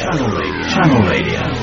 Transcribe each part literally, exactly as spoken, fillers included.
Channel Radio. Channel Radio.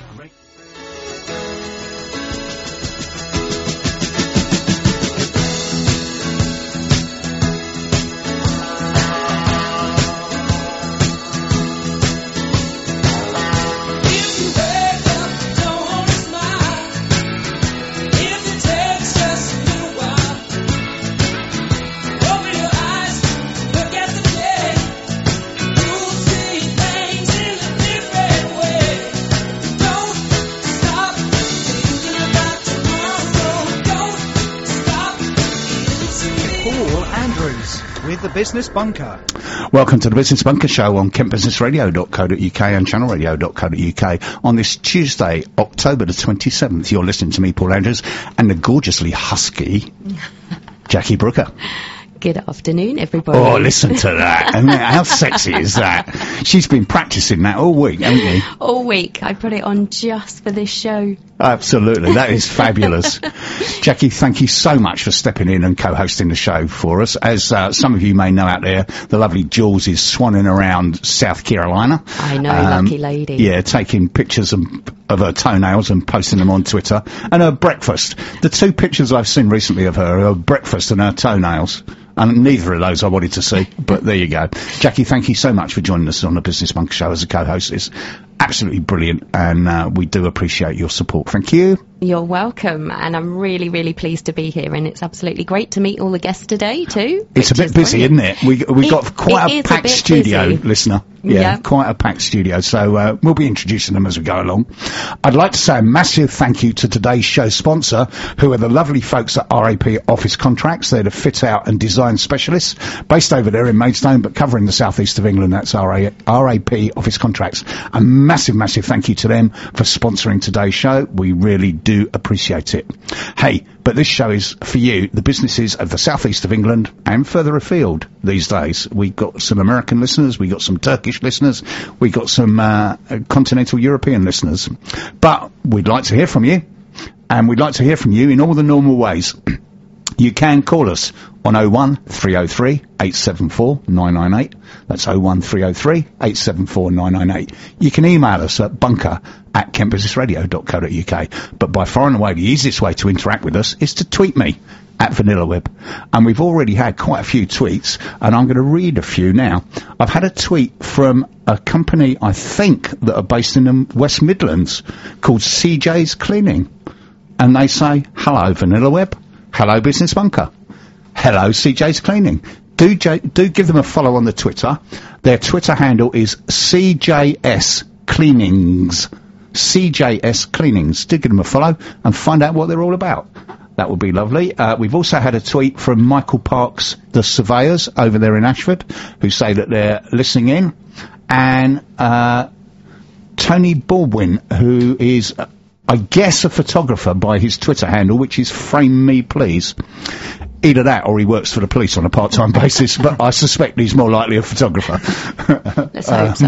Business Bunker. Welcome to the Business Bunker Show on kent business radio dot co dot uk and channel radio dot co dot uk on this Tuesday, October the twenty-seventh. You're listening to me, Paul Andrews, and the gorgeously husky Jackie Brooker. Good afternoon, everybody. Oh, listen to that. And how sexy is that? She's been practicing that all week, hasn't she? All week. I put it on just for this show. Absolutely. That is fabulous. Jackie, thank you so much for stepping in and co-hosting the show for us. As uh, some of you may know out there, the lovely Jules is swanning around South Carolina. I know, um, lucky lady. Yeah, taking pictures of, of her toenails and posting them on Twitter. And her breakfast. The two pictures I've seen recently of her are her breakfast and her toenails. And neither of those I wanted to see, but there you go. Jackie, thank you so much for joining us on the Business Bunker Show as a co-host. It's absolutely brilliant, and uh, we do appreciate your support. Thank you. You're welcome, and I'm really, really pleased to be here, and it's absolutely great to meet all the guests today, too. It's a bit busy, brilliant. isn't it? We we it, got quite a packed a studio, busy. listener. Yeah, yeah, quite a packed studio, so uh, we'll be introducing them as we go along. I'd like to say a massive thank you to today's show sponsor, who are the lovely folks at R A P Office Contracts. They're the fit-out and design specialists, based over there in Maidstone, but covering the southeast of England. That's R A P Office Contracts. A massive, massive thank you to them for sponsoring today's show. We really do appreciate it. Hey, but this show is for you, the businesses of the southeast of England and further afield these days. We've got some American listeners, we got some Turkish listeners, we got some uh, continental European listeners. But we'd like to hear from you, and we'd like to hear from you in all the normal ways. You can call us on oh one three oh three eight seven four nine nine eight. That's oh one three oh three eight seven four nine nine eight. You can email us at bunker at kent business radio dot co dot uk. But by far and away, the easiest way to interact with us is to tweet me at VanillaWeb. And we've already had quite a few tweets, and I'm going to read a few now. I've had a tweet from a company, I think, that are based in the West Midlands called C J's Cleaning. And they say, hello, VanillaWeb. Hello, Business Bunker. Hello, C J's Cleaning. Do J- do give them a follow on the Twitter. Their Twitter handle is C J S Cleanings. C J S Cleanings. Do give them a follow and find out what they're all about. That would be lovely. Uh, we've also had a tweet from Michael Parks, the surveyors over there in Ashford, who say that they're listening in. And uh, Tony Baldwin, who is... Uh, I guess a photographer by his Twitter handle, which is Frame Me Please. Either that or he works for the police on a part-time basis, but I suspect he's more likely a photographer. Let's hope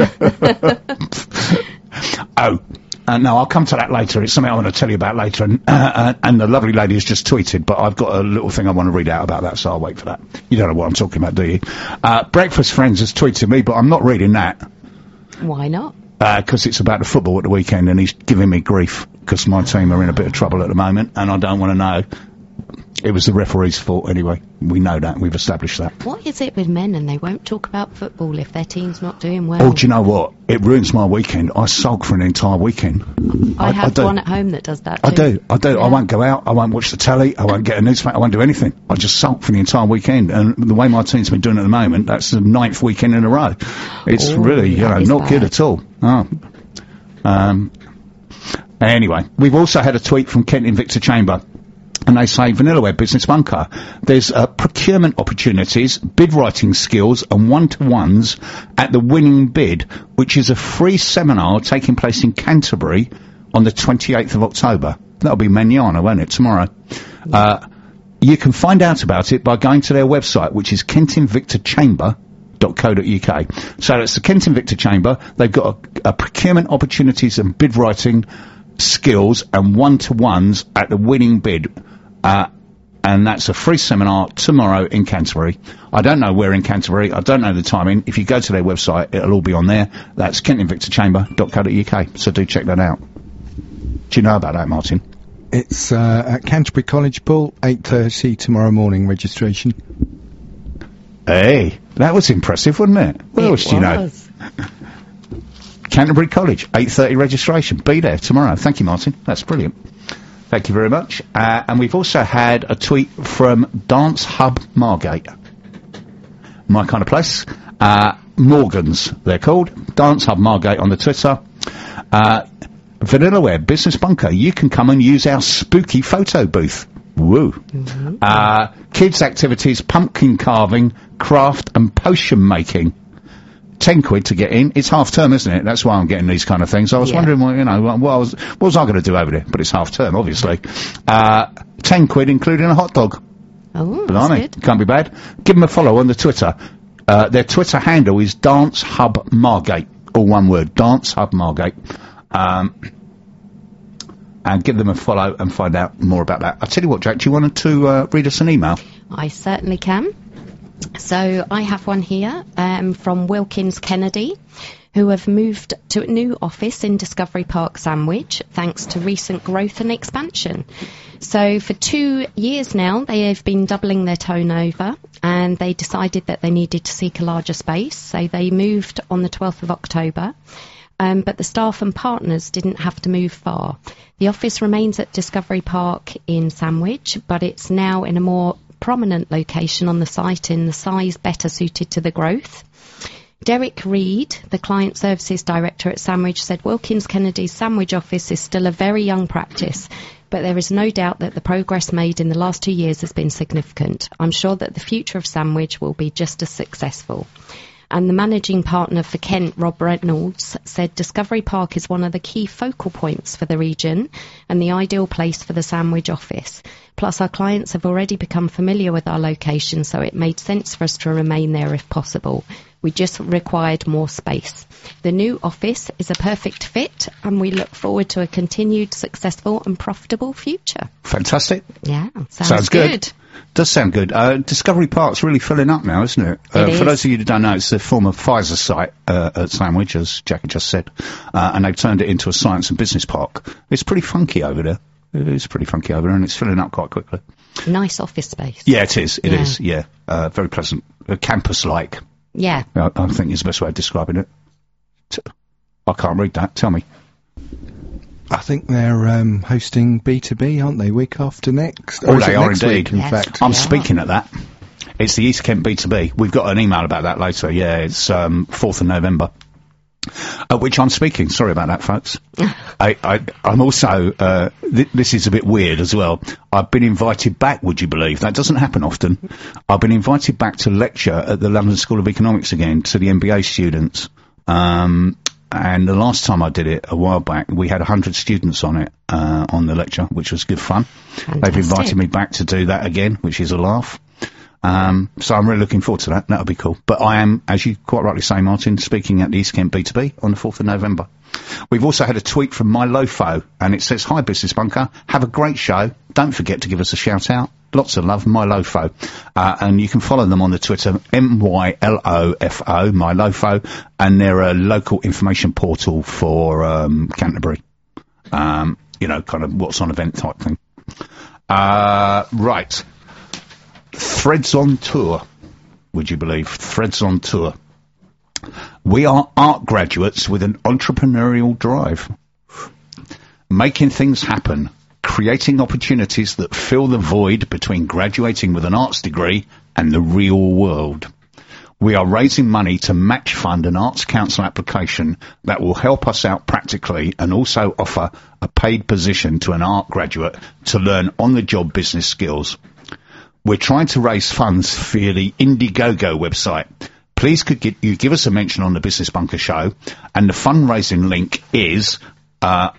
so. oh, uh, no, I'll come to that later. It's something I want to tell you about later. And, uh, uh, and the lovely lady has just tweeted, but I've got a little thing I want to read out about that, so I'll wait for that. You don't know what I'm talking about, do you? Uh, Breakfast Friends has tweeted me, but I'm not reading that. Why not? Because uh, it's about the football at the weekend, and he's giving me grief because my team are in a bit of trouble at the moment, and I don't want to know. It was the referee's fault anyway. We know that. We've established that. What is it with men and they won't talk about football if their team's not doing well? Oh, do you know what? It ruins my weekend. I sulk for an entire weekend. I, I have I one at home that does that too. I do. I do. Yeah. I won't go out. I won't watch the telly. I won't get a newspaper. I won't do anything. I just sulk for the entire weekend. And the way my team's been doing at the moment, that's the ninth weekend in a row. It's Ooh, really, you know, not bad. Good at all. Oh. Um. Anyway, we've also had a tweet from Kent Invicta Chamber. And they say, VanillaWeb Business Bunker, there's uh, procurement opportunities, bid writing skills and one-to-ones at the Winning Bid, which is a free seminar taking place in Canterbury on the twenty-eighth of October. That'll be Manana, won't it, tomorrow? Uh, you can find out about it by going to their website, which is kent invicta chamber dot co dot uk. So that's the Kent Invicta Chamber. They've got a, a procurement opportunities and bid writing skills and one-to-ones at the Winning Bid. Uh, and that's a free seminar tomorrow in Canterbury. I don't know where in Canterbury. I don't know the timing. If you go to their website, it'll all be on there. That's kent invicta chamber dot co dot U K. So do check that out. Do you know about that, Martin? It's uh, at Canterbury College Pool, eight thirty tomorrow morning registration. Hey, that was impressive, wasn't it? What It else do you know? was. Canterbury College, eight thirty registration. Be there tomorrow. Thank you, Martin. That's brilliant. Thank you very much. Uh, and we've also had a tweet from Dance Hub Margate. My kind of place. Uh, Morgans, they're called. Dance Hub Margate on the Twitter. Uh, Vanillaware Business Bunker, you can come and use our spooky photo booth. Woo. Mm-hmm. Uh, kids activities, pumpkin carving, craft and potion making. Ten quid to get in. It's half term, isn't it? That's why I'm getting these kind of things. I was yeah. wondering, what, you know, what, what, I was, what was I going to do over there? But it's half term, obviously. Uh, ten quid, including a hot dog. Oh, Blimey, that's good. Can't be bad. Give them a follow on the Twitter. Uh, their Twitter handle is Dance Hub Margate. All one word. Dance Hub Margate. Um, and give them a follow and find out more about that. I'll tell you what, Jack, do you want to uh, read us an email? I certainly can. So I have one here um, from Wilkins Kennedy, who have moved to a new office in Discovery Park, Sandwich, thanks to recent growth and expansion. So for two years now, they have been doubling their turnover, and they decided that they needed to seek a larger space. So they moved on the twelfth of October. Um, but the staff and partners didn't have to move far. The office remains at Discovery Park in Sandwich, but it's now in a more prominent location on the site in the size better suited to the growth. Derek Reed, the Client Services Director at Sandwich, said Wilkins Kennedy's Sandwich office is still a very young practice, but there is no doubt that the progress made in the last two years has been significant. I'm sure that the future of Sandwich will be just as successful. And the managing partner for Kent, Rob Reynolds, said Discovery Park is one of the key focal points for the region and the ideal place for the Sandwich office. Plus, our clients have already become familiar with our location, so it made sense for us to remain there if possible. We just required more space. The new office is a perfect fit, and we look forward to a continued successful and profitable future. Fantastic. Yeah, sounds, Sounds good. good. Does sound good. Uh, Discovery Park's really filling up now, isn't it? Uh, It for is. those of you who don't know, it's the former Pfizer site uh, at Sandwich, as Jack had just said, uh, and they've turned it into a science and business park. It's pretty funky over there. It is pretty funky over there, and it's filling up quite quickly. Nice office space. Yeah, it is. It Yeah. is. Yeah, uh, very pleasant. Uh, campus-like. Yeah. I, I think is the best way of describing it. T- I can't read that. Tell me. I think they're um, hosting B two B, aren't they, week after next? Oh, Or is they it are next indeed. week, in Yes. fact? I'm Yeah. speaking at that. It's the East Kent B two B. We've got an email about that later. Yeah, it's um, fourth of November. At which I'm speaking. Sorry about that, folks. I, I, I'm also, uh, th- this is a bit weird as well. I've been invited back, would you believe? That doesn't happen often. I've been invited back to lecture at the London School of Economics again to the M B A students. Um, and the last time I did it, a while back, we had one hundred students on it, uh, on the lecture, which was good fun. Fantastic. They've invited me back to do that again, which is a laugh. Um, so I'm really looking forward to that. That'll be cool. But I am, as you quite rightly say, Martin, speaking at the East Kent B two B on the fourth of November. We've also had a tweet from My Lofo, and it says, "Hi, Business Bunker. Have a great show. Don't forget to give us a shout out. Lots of love, My Lofo." Uh, and you can follow them on the Twitter, M Y L O F O, My Lofo, and they're a local information portal for, um, Canterbury. Um, you know, kind of what's on event type thing. Uh, right. Threads on Tour, would you believe? Threads on Tour. We are art graduates with an entrepreneurial drive. Making things happen, creating opportunities that fill the void between graduating with an arts degree and the real world. We are raising money to match fund an Arts Council application that will help us out practically and also offer a paid position to an art graduate to learn on-the-job business skills. We're trying to raise funds via the Indiegogo website. Please could get, you give us a mention on the Business Bunker show, and the fundraising link is uh,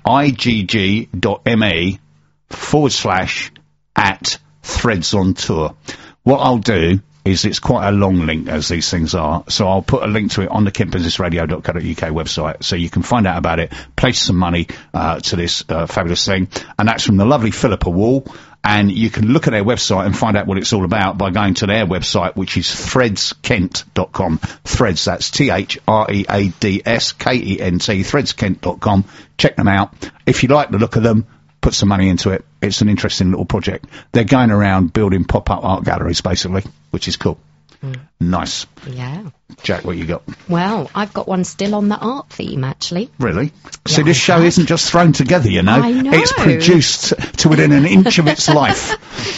igg.me forward slash at threads on tour. What I'll do is it's quite a long link, as these things are, so I'll put a link to it on the kent business radio dot co dot U K website, so you can find out about it, place some money uh, to this uh, fabulous thing, and that's from the lovely Philippa Wall, And you can look at their website and find out what it's all about by going to their website, which is threads kent dot com. Threads, that's T H R E A D S K E N T, threads kent dot com. Check them out. If you like the look of them, put some money into it. It's an interesting little project. They're going around building pop-up art galleries, basically, which is cool. Mm. Nice. Yeah. Jack, what you got? Well, I've got one still on the art theme, actually. Really? Yeah, See, this I show have. isn't just thrown together, you know. I know. It's produced to within an inch of its life.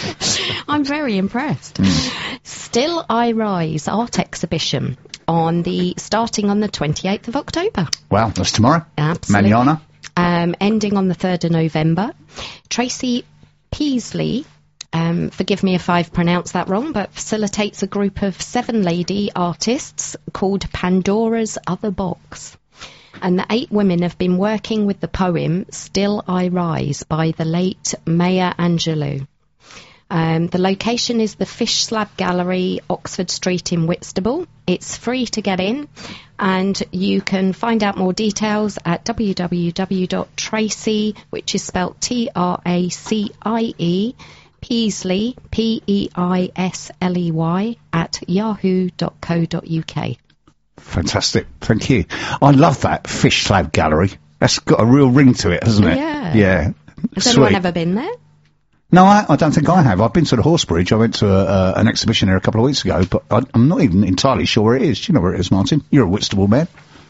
I'm very impressed. Mm. Still I Rise art exhibition on the starting on the twenty-eighth of October. Well, that's tomorrow. Absolutely. Manana. Um, ending on the third of November. Tracy Peasley, um, forgive me if I've pronounced that wrong, but facilitates a group of seven lady artists called Pandora's Other Box. And the eight women have been working with the poem Still I Rise by the late Maya Angelou. Um, the location is the Fish Slab Gallery, Oxford Street in Whitstable. It's free to get in, and you can find out more details at w w w dot tracy, which is spelt T R A C I E, Peasley, P E I S L E Y, at yahoo dot co dot u k. Fantastic. Thank you. I love that Fish Slab Gallery. That's got a real ring to it, hasn't it? Yeah. Yeah. Has Sweet. anyone ever been there? No, I, I don't think I have. I've been to the Horsebridge. I went to a, uh, an exhibition there a couple of weeks ago, but I, I'm not even entirely sure where it is. Do you know where it is, Martin? You're a Whitstable man.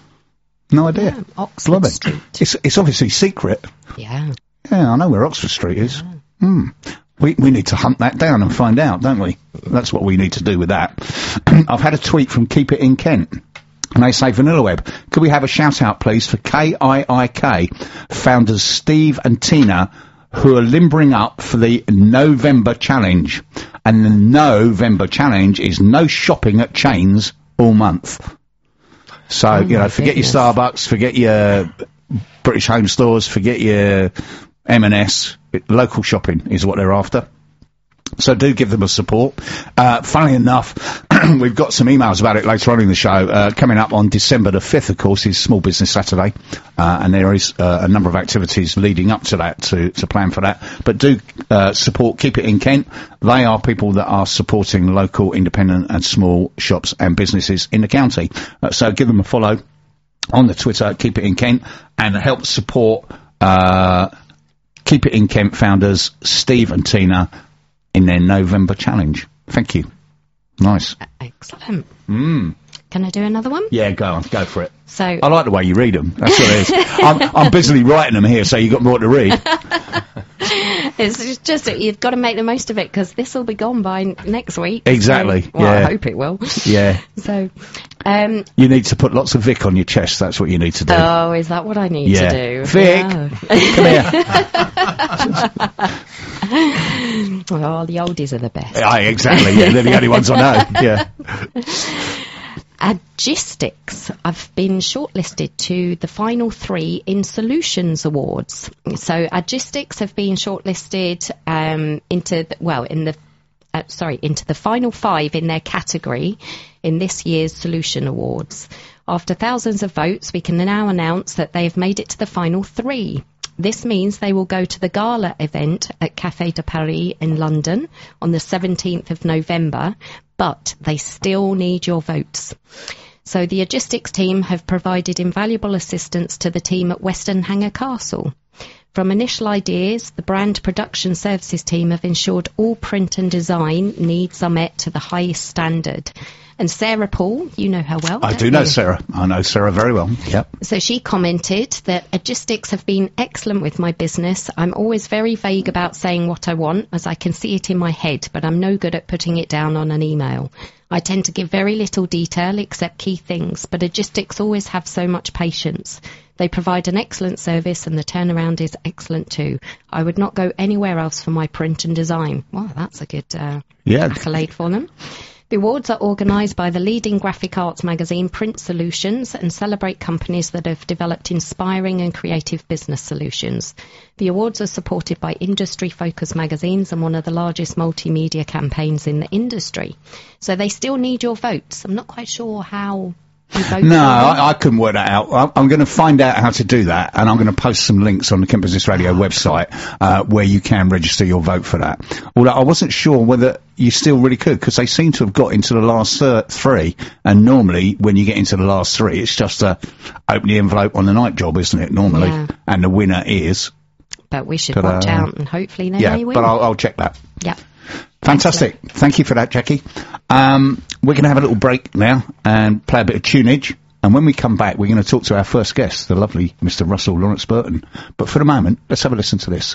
No idea. Yeah, Oxford Blimey. Street. It's, it's obviously secret. Yeah. Yeah, I know where Oxford Street is. Hmm. We, we need to hunt that down and find out, don't we? That's what we need to do with that. I've had a tweet from Keep It in Kent. And they say, Vanilla Web, could we have a shout out, please, for K I I K founders Steve and Tina, who are limbering up for the November Challenge. And the November Challenge is no shopping at chains all month. So, Oh you know, my forget goodness. your Starbucks, forget your British Home Stores, forget your M and S. Local shopping is what they're after. So do give them a support. Uh, funnily enough, we've got some emails about it later on in the show. Uh, coming up on December the fifth, of course, is Small Business Saturday. Uh, and there is uh, a number of activities leading up to that to, to plan for that. But do uh, support Keep It in Kent. They are people that are supporting local, independent and small shops and businesses in the county. Uh, so give them a follow on the Twitter, Keep It in Kent, and help support uh, Keep It in Kent founders Steve and Tina in their November challenge. Thank you. Nice. Excellent. Mm. Can I do another one? Yeah, go on, go for it. So I like the way you read them. That's what it is. I'm, I'm busily writing them here, so you've got more to read. it's just that you've got to make the most of it, because this will be gone by n- next week. Exactly, So, well, yeah. I hope it will. Yeah. So, um, You need to put lots of Vic on your chest. That's what you need to do. oh, is that what I need Yeah. to do? Vic. Yeah. Come here. Oh, the oldies are the best. Aye, exactly. Yeah, they're the only ones I know. Yeah. Agistics. I've been shortlisted to the final three in Solutions Awards. So Agistics have been shortlisted um, into the, well in the uh, sorry into the final five in their category in this year's Solution Awards. After thousands of votes, we can now announce that they have made it to the final three. This means they will go to the gala event at Café de Paris in London on the seventeenth of November, but they still need your votes. So the Agistics team have provided invaluable assistance to the team at Western Hanger Castle. From initial ideas, the brand production services team have ensured all print and design needs are met to the highest standard. And Sarah Paul, you know her well. I don't do know you? Sarah. I know Sarah very well. Yep. So she commented that Agistics have been excellent with my business. I'm always very vague about saying what I want, as I can see it in my head, but I'm no good at putting it down on an email. I tend to give very little detail except key things, but Agistics always have so much patience. They provide an excellent service and the turnaround is excellent too. I would not go anywhere else for my print and design. Well, that's a good uh, Yeah. accolade for them. The awards are organised by the leading graphic arts magazine Print Solutions and celebrate companies that have developed inspiring and creative business solutions. The awards are supported by industry-focused magazines and one of the largest multimedia campaigns in the industry. So they still need your votes. I'm not quite sure how You both No, know I, I couldn't work that out. I'm, I'm going to find out how to do that, and I'm going to post some links on the Kent Business Radio website uh, where you can register your vote for that. Although I wasn't sure whether you still really could, because they seem to have got into the last th- three, and normally when you get into the last three, it's just a open the envelope on the night job, isn't it? Normally, Yeah. and the winner is. But we should Ta-da. watch out, and hopefully they Yeah, may win. but I'll, I'll check that. Yeah. Fantastic. Thank you for that, Jackie. Um, we're going to have a little break now and play a bit of tunage. And when we come back, we're going to talk to our first guest, the lovely Mister Russell Lawrence Burton. But for the moment, let's have a listen to this.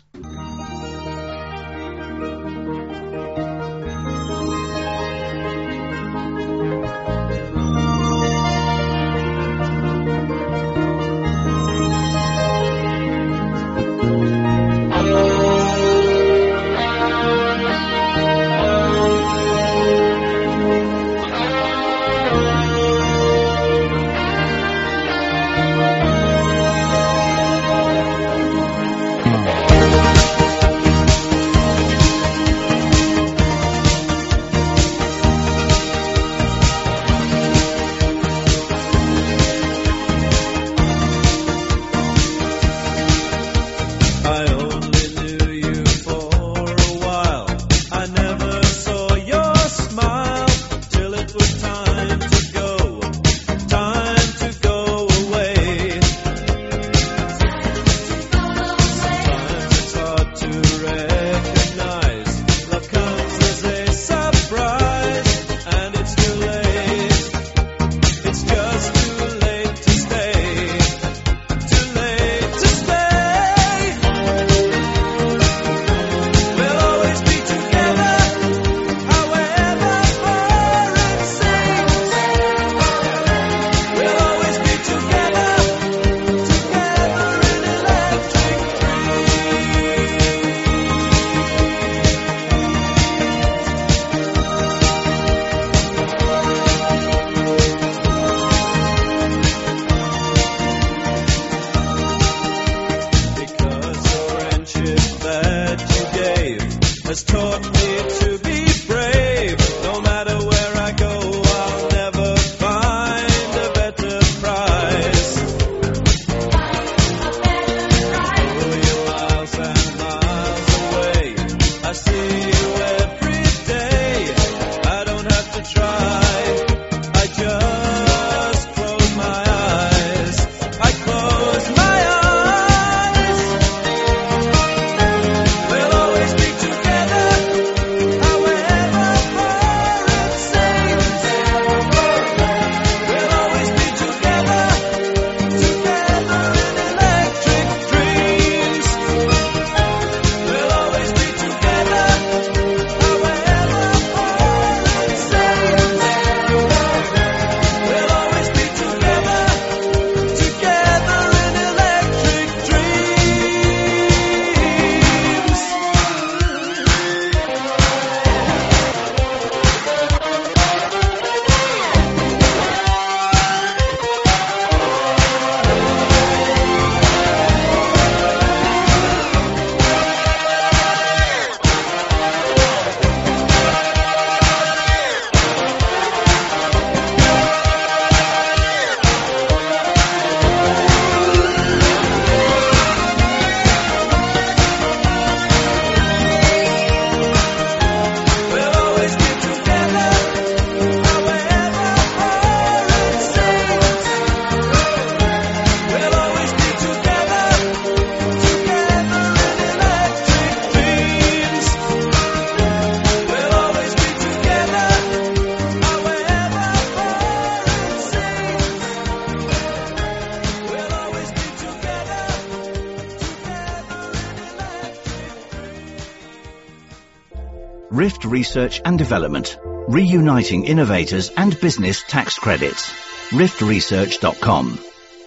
Rift Research and Development, reuniting innovators and business tax credits. rift research dot com.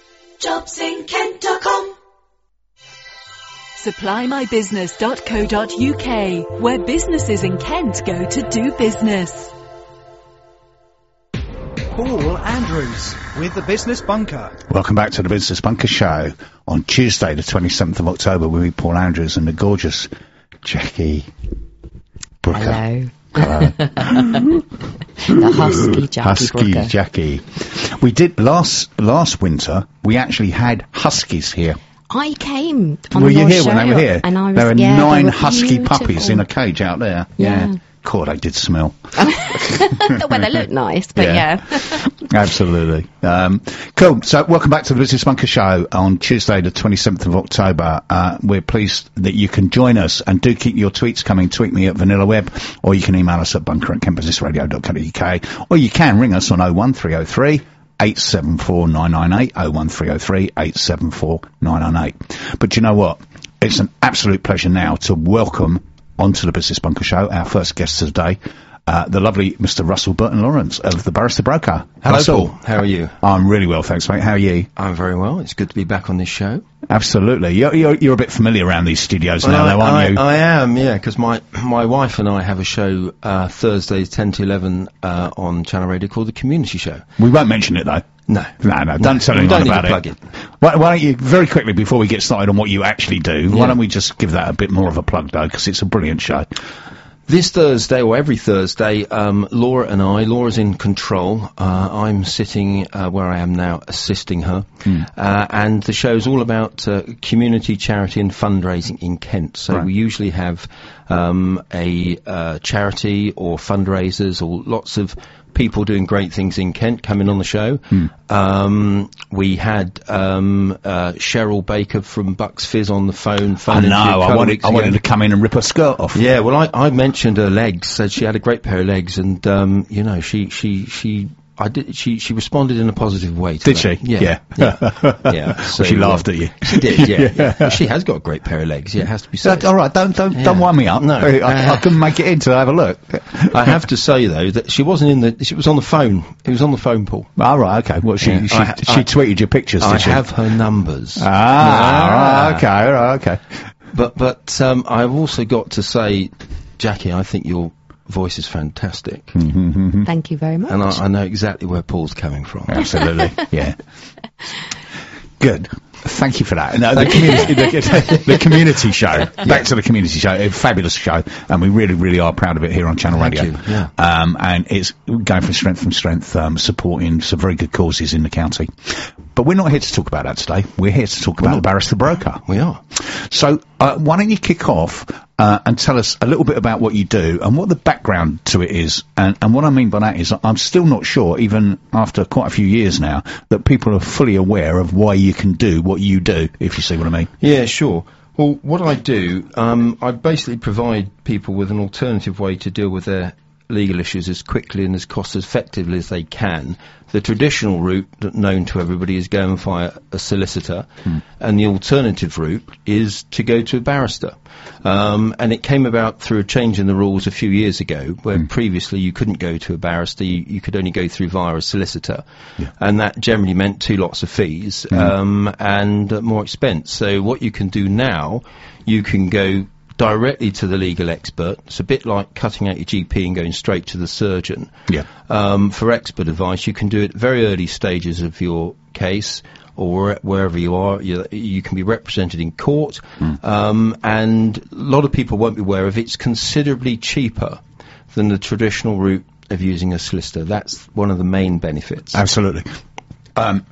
jobs in kent dot com. supply my business dot co dot uk, where businesses in Kent go to do business. Paul Andrews with the Business Bunker. Welcome back to the Business Bunker Show on Tuesday, the twenty-seventh of October. We meet Paul Andrews and the gorgeous Jackie Brooker. Hello. The husky Jackie Husky Brooker. Jackie. We did last last winter. We actually had huskies here. I came on Were your you here show, when they were here? And I was, there were yeah, nine they were husky beautiful. puppies in a cage out there. Yeah. God, they did smell. Well, they look nice, but Yeah. yeah. Absolutely. Um, cool. So welcome back to the Business Bunker Show on Tuesday, the twenty-seventh of October. Uh, we're pleased that you can join us, and do keep your tweets coming. Tweet me at Vanilla Web, or you can email us at bunker at kent business radio dot co dot uk, or you can ring us on oh one three oh three, eight seven four nine nine eight, oh one three oh three, eight seven four nine nine eight. But you know what? It's an absolute pleasure now to welcome onto the Business Bunker Show our first guest today, uh, the lovely Mister Russell Burton Lawrence of the Barrister Broker. Hello, Russell. Paul. How are you? I'm really well, thanks, mate. How are you? I'm very well. It's good to be back on this show. Absolutely. You're, you're, you're a bit familiar around these studios now, Well, though, aren't I, you? I am, yeah, because my my wife and I have a show uh, Thursdays ten to eleven uh, on Channel Radio called The Community Show. We won't mention it, though. No. No, no, don't tell we anyone don't need about to plug it. it. Why, why don't you, very quickly, before we get started on what you actually do, why Yeah. don't we just give that a bit more of a plug, though, because it's a brilliant show. This Thursday, or every Thursday, um, Laura and I, Laura's in control, uh, I'm sitting uh, where I am now, assisting her, Hmm. uh, and the show's all about uh, community, charity and fundraising in Kent. So Right. we usually have um, a uh, charity or fundraisers or lots of people doing great things in Kent coming on the show. Hmm. Um, we had um, uh, Cheryl Baker from Bucks Fizz on the phone. I phoning know, a couple I of wanted, weeks I wanted ago. to come in and rip her skirt off. Yeah, well, I, I mentioned her legs, said she had a great pair of legs, and um, you know, she she she I did she she responded in a positive way. To Did that. she? Yeah, Yeah. yeah. yeah. So, She laughed uh, at you. She did. Yeah, yeah. Well, she has got a great pair of legs. Yeah, it has to be So, said. all right, don't don't Yeah. don't wind me up. No. I, I couldn't make it in to have a look. I have to say though that she wasn't in the. She was on the phone. It was on the phone, Paul. All right, okay. Well, she Yeah. she, I ha- she I- tweeted your pictures. I did she? have her numbers. Ah, Ah. right, okay, all right, okay. But but um, I've also got to say, Jackie, I think your voice is fantastic, Thank you very much. and I, I know exactly where Paul's coming from. Absolutely, yeah. Good. Thank you for that. No, the, community, the, the community show. Back to the community show. A fabulous show, and we really, really are proud of it here on Channel Thank Radio. you, yeah. Um, and it's going from strength from strength, um, supporting some very good causes in the county. But we're not here to talk about that today. We're here to talk about the Barrister Broker. We are. So, uh, why don't you kick off uh, and tell us a little bit about what you do and what the background to it is? And, and what I mean by that is I'm still not sure, even after quite a few years now, that people are fully aware of why you can do what you do, if you see what I mean. Yeah, sure. Well, what I do, um, I basically provide people with an alternative way to deal with their legal issues as quickly and as cost effectively as they can. The traditional route, that known to everybody, is going via a solicitor, and the alternative route is to go to a barrister. Um, and it came about through a change in the rules a few years ago, where previously you couldn't go to a barrister, you, you could only go through via a solicitor, and that generally meant two lots of fees um, and uh, more expense. So what you can do now, you can go directly to the legal expert. It's a bit like cutting out your G P and going straight to the surgeon. Yeah. Um, for expert advice, you can do it at very early stages of your case, or wherever you are. You, you can be represented in court, um, and a lot of people won't be aware of it. It's considerably cheaper than the traditional route of using a solicitor. That's one of the main benefits. Absolutely. Um,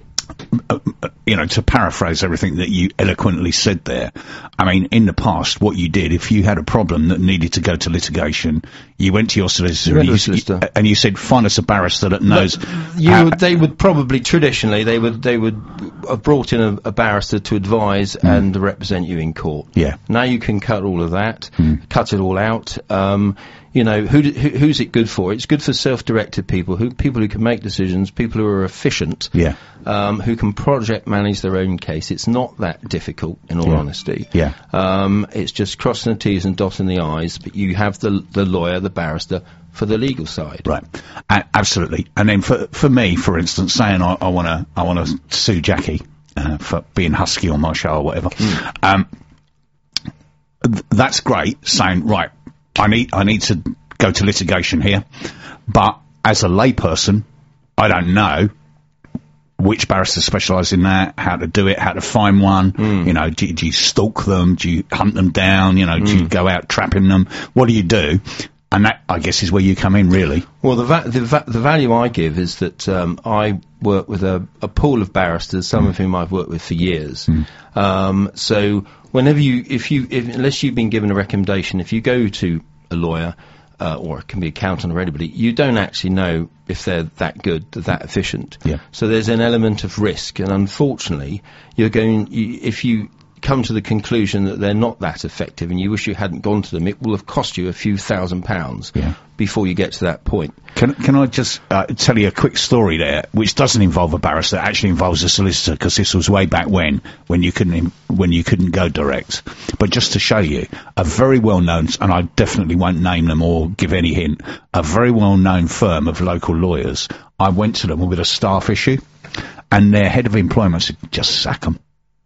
uh, uh, you know, to paraphrase everything that you eloquently said there, I mean, in the past, what you did, if you had a problem that needed to go to litigation, you went to your solicitor, went and, to you, a solicitor. and you said, find us a barrister that knows. You how- would, they would probably traditionally they would they would have brought in a, a barrister to advise and represent you in court. Yeah. Now you can cut all of that, cut it all out. Um, you know, who, d- who who's it good for? It's good for self-directed people, who people who can make decisions, people who are efficient, Yeah. um, who can project manage their own case. It's not that difficult, in all Yeah. honesty. Yeah. Um, it's just crossing the T's and dotting the I's, but you have the the lawyer, the barrister, for the legal side. Right, A- absolutely. And then for for me, for instance, saying I, I want to I want to sue Jackie uh, for being husky on my show or whatever, um, th- that's great. Saying right, I need I need to go to litigation here, but as a layperson, I don't know which barristers specialise in that, how to do it, how to find one. You know, do, do you stalk them? Do you hunt them down? You know, do you go out trapping them? What do you do? And that, I guess, is where you come in, really. Well, the va- the, va- the value I give is that um, I work with a, a pool of barristers, some mm. of whom I've worked with for years. Mm. Um, so whenever you, if you, if, unless you've been given a recommendation, if you go to a lawyer, uh, or it can be accountant or anybody, you don't actually know if they're that good, that efficient. Yeah. So there's an element of risk, and unfortunately, you're going, you, if you come to the conclusion that they're not that effective and you wish you hadn't gone to them, it will have cost you a few thousand pounds yeah. before you get to that point. Can can I just uh, tell you a quick story there, which doesn't involve a barrister, it actually involves a solicitor, because this was way back when, when you couldn't im- when you couldn't go direct. But just to show you, a very well-known, and I definitely won't name them or give any hint, a very well-known firm of local lawyers, I went to them with a staff issue, and their head of employment said, just sack them.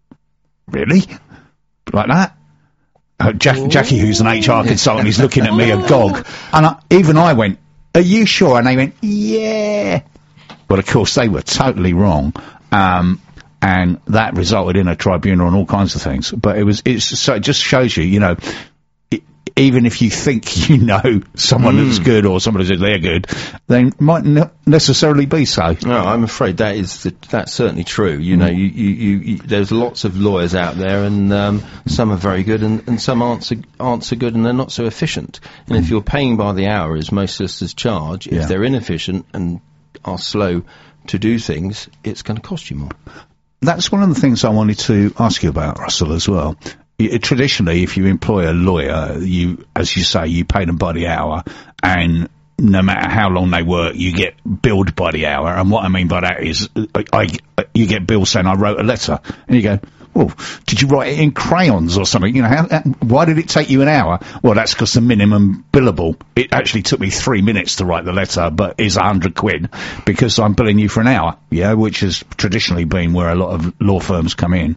Really? Like that? Uh, Jack, Jackie, who's an H R consultant, is looking at me agog. And I, even I went, are you sure? And they went, yeah. But of course, they were totally wrong. Um, and that resulted in a tribunal and all kinds of things. But it was, it's, so it just shows you, you know, it, even if you think you know someone mm. that's good or somebody says they're good, they might not necessarily be so. No, I'm afraid that is the, that's certainly true. You mm. know, you, you, you, you, there's lots of lawyers out there, and um, some are very good, and, and some aren't so, aren't so good, and they're not so efficient. And mm. if you're paying by the hour, as most solicitors charge, if yeah. they're inefficient and are slow to do things, it's going to cost you more. That's one of the things I wanted to ask you about, Russell, as well. Traditionally, if you employ a lawyer, you, as you say, you pay them by the hour, and no matter how long they work, you get billed by the hour. And what I mean by that is, I, I, you get billed saying, I wrote a letter. And you go, well, did you write it in crayons or something? You know, how, why did it take you an hour? Well, that's because the minimum billable. It actually took me three minutes to write the letter, but is a hundred quid because I'm billing you for an hour, yeah, which has traditionally been where a lot of law firms come in.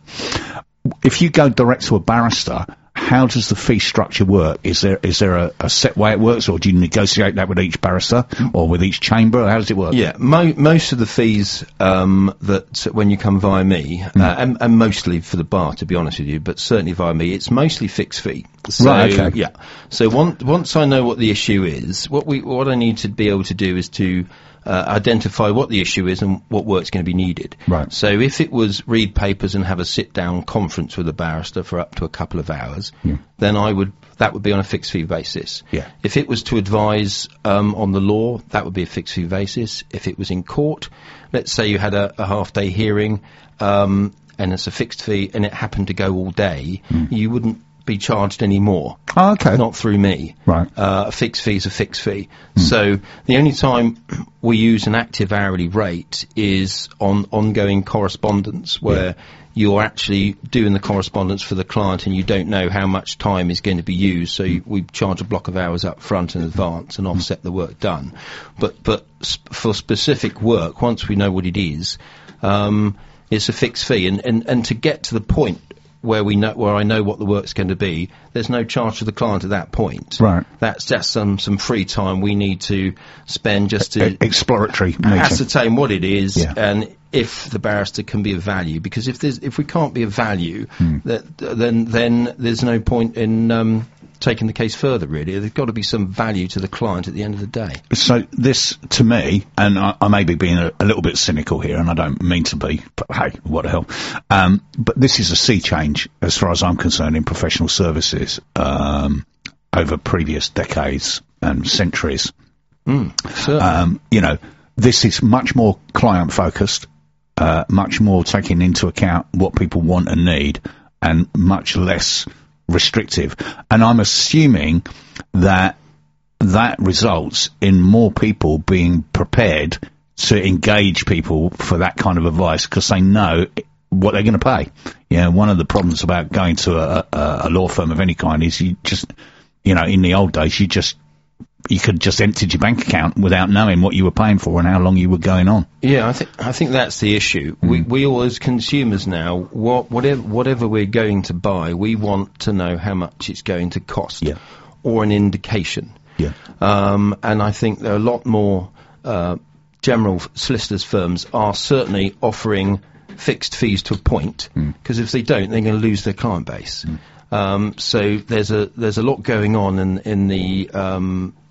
If you go direct to a barrister, how does the fee structure work? Is there is there a, a set way it works, or do you negotiate that with each barrister or with each chamber? How does it work? Yeah, mo- most of the fees um, that when you come via me, mm. uh, and, and mostly for the bar, to be honest with you, but certainly via me, it's mostly fixed fee. So, right. Okay. Yeah. So once once I know what the issue is, what we what I need to be able to do is to Uh, identify what the issue is and what work's going to be needed. Right. So if it was read papers and have a sit-down conference with a barrister for up to a couple of hours, yeah. then I would that would be on a fixed fee basis. Yeah. If it was to advise um, on the law, that would be a fixed fee basis. If it was in court, let's say you had a, a half-day hearing um, and it's a fixed fee and it happened to go all day, mm. you wouldn't be charged any more. Oh, okay. Not through me. Right. Uh, a fixed fee is a fixed fee. Mm. So the only time we use an active hourly rate is on ongoing correspondence, where yeah. you're actually doing the correspondence for the client and you don't know how much time is going to be used. So you, we charge a block of hours up front in advance and offset the work done. But but sp- for specific work, once we know what it is, um, it's a fixed fee. And, and, and to get to the point where we know, where I know what the work's going to be, there's no charge to the client at that point. Right. That's just some, some free time we need to spend just to e- exploratory ascertain what it is, yeah. and if the barrister can be of value. Because if there's, if we can't be of value, mm. that, then, then there's no point in, um, taking the case further, really. There's got to be some value to the client at the end of the day. So this, to me, and I, I may be being a, a little bit cynical here, and I don't mean to be, but hey, what the hell. Um, but this is a sea change, as far as I'm concerned, in professional services um, over previous decades and centuries. Mm, um, you know, this is much more client-focused, uh, much more taking into account what people want and need, and much less restrictive. And I'm assuming that that results in more people being prepared to engage people for that kind of advice, because they know what they're going to pay. You know, one of the problems about going to a, a, a law firm of any kind is you just, you know, in the old days, you just, you could just empty your bank account without knowing what you were paying for and how long you were going on. Yeah, I think I think that's the issue. Mm. We we all as consumers now, what whatever whatever we're going to buy, we want to know how much it's going to cost, yeah. or an indication. Yeah. Um, and I think there are a lot more uh, general solicitors firms are certainly offering fixed fees to a point, because mm. if they don't, they're going to lose their client base. Mm. Um, so there's a there's a lot going on in in the um,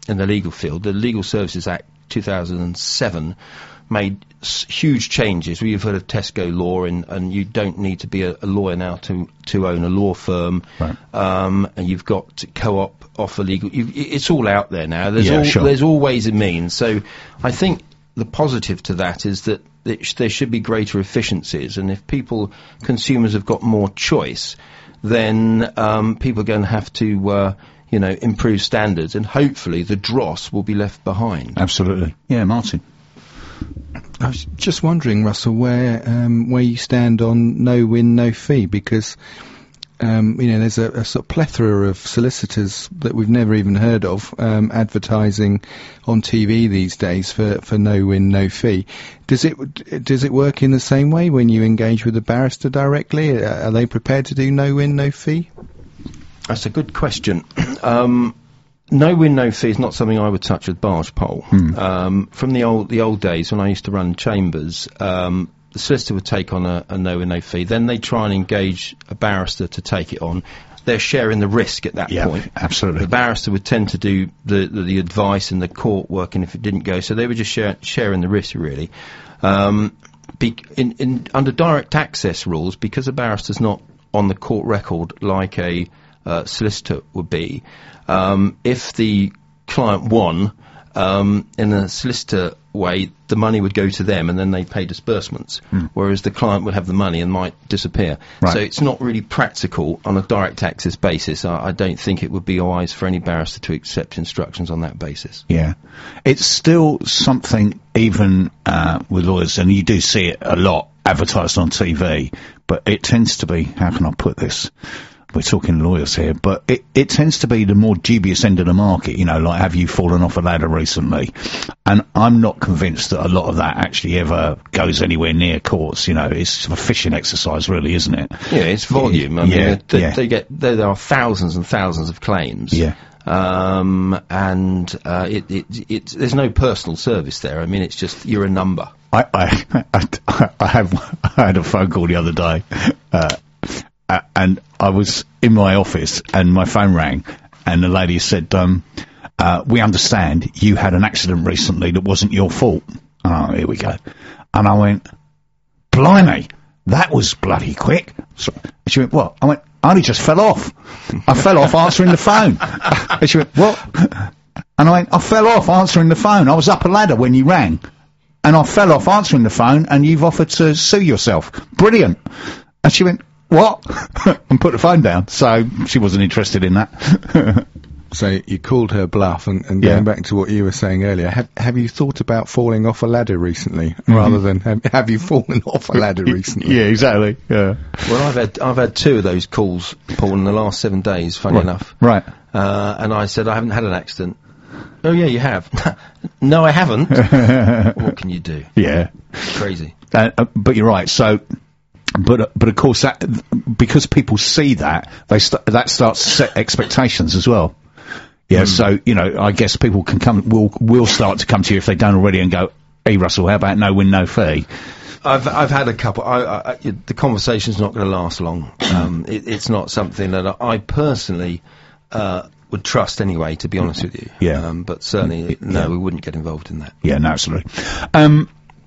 in the legal field. The Legal Services Act two thousand seven made s- huge changes. We've heard of Tesco law, and, and you don't need to be a, a lawyer now to to own a law firm. Right. Um, and you've got to co-op, offer legal. You, it's all out there now. There's Yeah, all, sure. there's always a means. So I think the positive to that is that it sh- there should be greater efficiencies, and if people, consumers, have got more choice, then um, people are going to have to, uh, you know, improve standards, and hopefully the dross will be left behind. Absolutely. Yeah, Martin. I was just wondering, Russell, where um, where you stand on no win, no fee, because um, you know there's a, a sort of plethora of solicitors that we've never even heard of um, advertising on T V these days for, for no win, no fee. Does it does it work in the same way when you engage with a barrister directly? Are they prepared to do no win, no fee? That's a good question. um, No win, no fee is not something I would touch with barge pole. Hmm. Um, from the old the old days when I used to run chambers, um, the solicitor would take on a, a no win, no fee. Then they try and engage a barrister to take it on. They're sharing the risk at that Yeah, point. absolutely. The barrister would tend to do the, the, the advice and the court work, and if it didn't go, so they were just share, sharing the risk, really. Um, be, in, in, under direct access rules, because a barrister's not on the court record like a uh, solicitor would be, um, if the client won, um, in a solicitor way, the money would go to them and then they pay disbursements, mm. whereas the client would have the money and might disappear. Right. So it's not really practical on a direct access basis. I, I don't think it would be wise for any barrister to accept instructions on that basis. Yeah. It's still something, even uh, with lawyers, and you do see it a lot advertised on T V, but it tends to be, how can I put this? We're talking lawyers here, but it, it tends to be the more dubious end of the market, you know, like, have you fallen off a ladder recently? And I'm not convinced that a lot of that actually ever goes anywhere near courts, you know. It's a fishing exercise, really, isn't it? Yeah, it's volume. I Yeah, mean, they, yeah. they get, there, there are thousands and thousands of claims. Yeah. Um, and, uh, it, it, it, there's no personal service there. I mean, it's just, you're a number. I, I, I, I have, I had a phone call the other day, uh, Uh, and I was in my office and my phone rang and the lady said, um, uh, we understand you had an accident recently that wasn't your fault. Oh, here we go. And I went, blimey, that was bloody quick. So she went, what? I went, I only just fell off. I fell off answering the phone. And she went, what? And I went, I fell off answering the phone. I was up a ladder when you rang. And I fell off answering the phone and you've offered to sue yourself. Brilliant. And she went, what? And put the phone down. So she wasn't interested in that. So you called her bluff, and, and Yeah. going back to what you were saying earlier, have, have you thought about falling off a ladder recently, rather than have, have you fallen off a ladder recently? Yeah, exactly. Yeah. Well, I've had, I've had two of those calls, Paul, in the last seven days, funny Right. enough. Right. Uh, and I said, I haven't had an accident. Oh, yeah, you have. No, I haven't. What can you do? Yeah. Crazy. Uh, uh, but you're right. So, but uh, but of course that because people see that they st- that starts to set expectations as well. Yeah. Mm. So you know, I guess people can come will will start to come to you if they don't already and go, "Hey, Russell, how about no win, no fee?" I've I've had a couple. I, I, I, the conversation's not going to last long. Um, it, it's not something that I personally uh, would trust anyway. To be honest with you. Yeah. Um, but certainly, no, yeah. we wouldn't get involved in that. Yeah, no, absolutely. Um,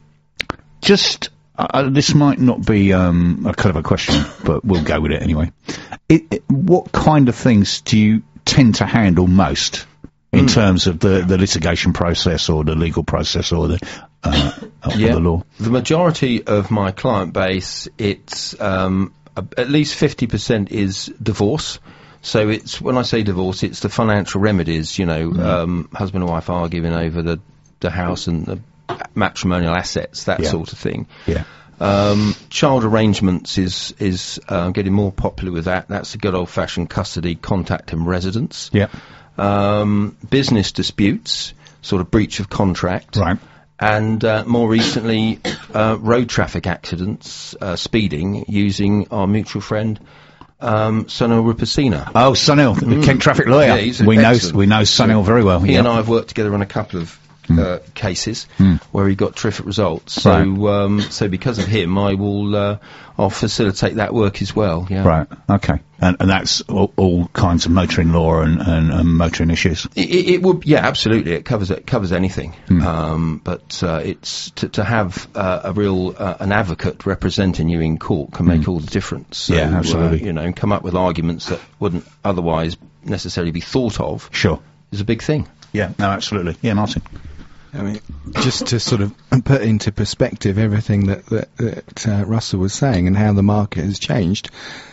just, uh, this might not be um, a clever question, but we'll go with it anyway. It, it, what kind of things do you tend to handle most in mm. terms of the, the litigation process or the legal process or the, uh, yeah. or the law? The majority of my client base, it's um, a, at least fifty percent is divorce. So it's, when I say divorce, it's the financial remedies, you know, mm. um, husband and wife arguing over the, the house and the matrimonial assets, that yeah. sort of thing. Yeah. Um, child arrangements is, is, uh, getting more popular with that. That's the good old fashioned custody, contact and residence. Yeah. Um, business disputes, sort of breach of contract. Right. And, uh, more recently, uh, road traffic accidents, uh, speeding, using our mutual friend, Um, Sunil Rupasina. Oh, Sunil, the Mm. Kent traffic lawyer. Yeah, he's we know excellent. we know Sunil very well. He yep. and I have worked together on a couple of uh, cases where he got terrific results. So, Right. um, so because of him, I will uh, I'll facilitate that work as well. Yeah. Right. Okay. And, and that's all, all kinds of motoring law and, and, and motoring issues. It, it, it would, yeah, absolutely. It covers it covers anything. Hmm. Um, but uh, it's to, to have uh, a real uh, an advocate representing you in court can make all the difference. So, Yeah, absolutely. Uh, you know, and come up with arguments that wouldn't otherwise necessarily be thought of Sure. is a big thing. Yeah. No, absolutely. Yeah, Martin. I mean, just to sort of put into perspective everything that, that, that uh, Russell was saying and how the market has changed,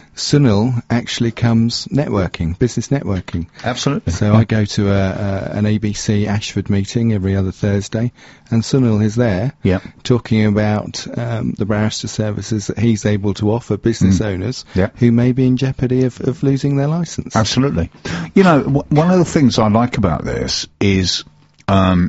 Sunil actually comes networking, business networking. Absolutely. So I go to a, a, an A B C Ashford meeting every other Thursday, and Sunil is there Yeah. talking about um, the barrister services that he's able to offer business owners Yeah. who may be in jeopardy of, of losing their licence. Absolutely. You know, w- one of the things I like about this is um,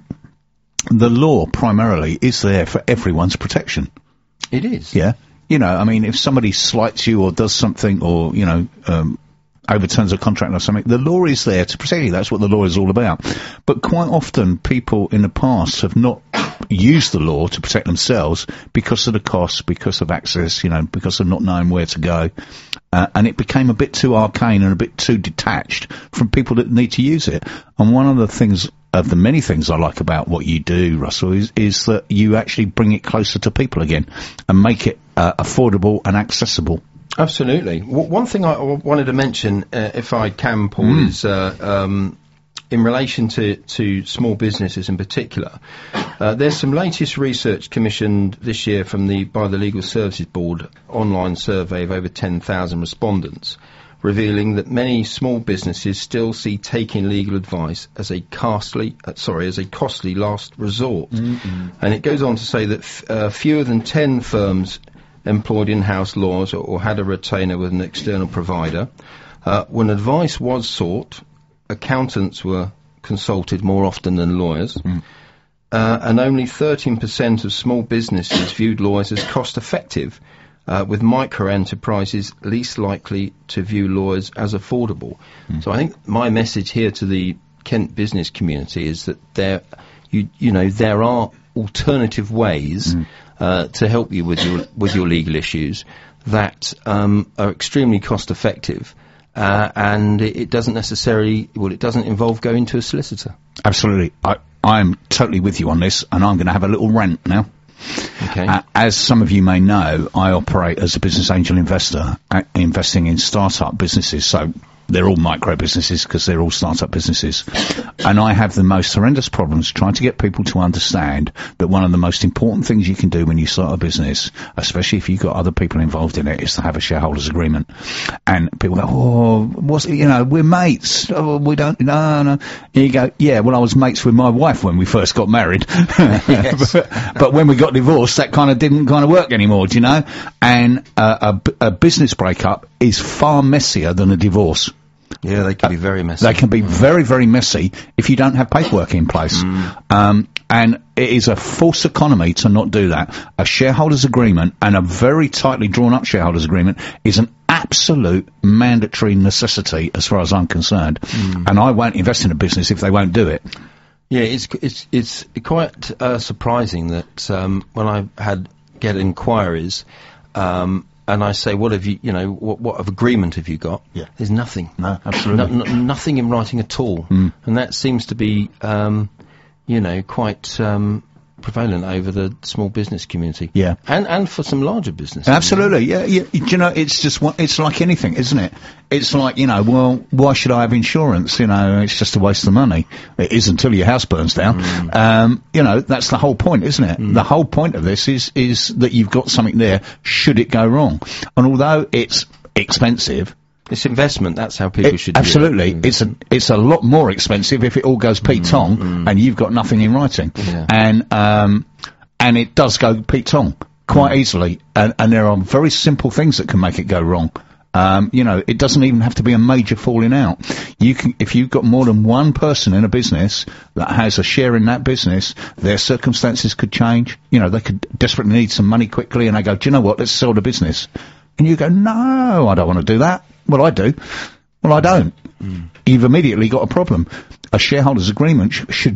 the law primarily is there for everyone's protection. It is. Yeah. You know, I mean, if somebody slights you or does something or, you know, um, overturns a contract or something, the law is there to protect you. That's what the law is all about. But quite often people in the past have not used the law to protect themselves because of the costs, because of access, you know, because of not knowing where to go. Uh, and it became a bit too arcane and a bit too detached from people that need to use it. And one of the things, of the many things I like about what you do, Russell, is, is that you actually bring it closer to people again and make it uh, affordable and accessible. Absolutely. W- one thing I w- wanted to mention, uh, if I can, Paul, Mm. is uh, um, in relation to, to small businesses in particular. Uh, there's some latest research commissioned this year from the by the Legal Services Board online survey of over ten thousand respondents, revealing that many small businesses still see taking legal advice as a costly, uh, sorry, as a costly last resort. Mm-hmm. And it goes on to say that f- uh, fewer than ten firms employed in-house lawyers or, or had a retainer with an external provider. Uh, when advice was sought, accountants were consulted more often than lawyers. Mm. Uh, and only thirteen percent of small businesses viewed lawyers as cost-effective, uh, with micro-enterprises least likely to view lawyers as affordable. Mm. So I think my message here to the Kent business community is that there, you, you know, there are alternative ways mm. uh, to help you with your with your legal issues that um, are extremely cost-effective. Uh, and it, it doesn't necessarily, well, it doesn't involve going to a solicitor. Absolutely. I, I'm totally with you on this, and I'm going to have a little rant now. Okay. Uh, as some of you may know, I operate as a business angel investor, uh, investing in startup businesses. So they're all micro businesses because they're all startup businesses. And I have the most horrendous problems trying to get people to understand that one of the most important things you can do when you start a business, especially if you've got other people involved in it, is to have a shareholders agreement. And people go, oh, what's it, you know, we're mates. Oh, we don't, no, no. And you go, yeah, well, I was mates with my wife when we first got married. but, but when we got divorced, that kind of didn't kind of work anymore, do you know? And uh, a, a business breakup is far messier than a divorce. Yeah, they can be very messy. They can be very, very messy if you don't have paperwork in place. Mm. Um, and it is a false economy to not do that. A shareholders agreement, and a very tightly drawn up shareholders agreement, is an absolute mandatory necessity as far as I'm concerned. Mm. And I won't invest in a business if they won't do it. Yeah, it's it's it's quite uh, surprising that um, when I had get inquiries, um, and I say, what have you, you know, what, what of agreement have you got? Yeah. There's nothing. No, absolutely. No, no, nothing in writing at all. Mm. And that seems to be, um, you know, quite um, prevalent over the small business community. Yeah. And and for some larger businesses. Absolutely. Yeah, yeah. Do you know, it's just one, it's like anything, isn't it? It's like, you know, well, why should I have insurance? You know, it's just a waste of money. It is until your house burns down. Mm. Um, you know, that's the whole point, isn't it? Mm. The whole point of this is, is that you've got something there should it go wrong. And although it's expensive, it's investment. That's how people it, should absolutely. do it. It's a, it's a lot more expensive if it all goes Pete Tong mm, mm. and you've got nothing in writing. Yeah. And, um, and it does go Pete Tong quite mm. easily. And, and there are very simple things that can make it go wrong. Um, you know, it doesn't even have to be a major falling out. You can, if you've got more than one person in a business that has a share in that business, their circumstances could change. You know, they could desperately need some money quickly and they go, do you know what, let's sell the business. And you go, no, I don't want to do that. Well, I do. Well, I don't. Mm. You've immediately got a problem. A shareholders agreement sh- should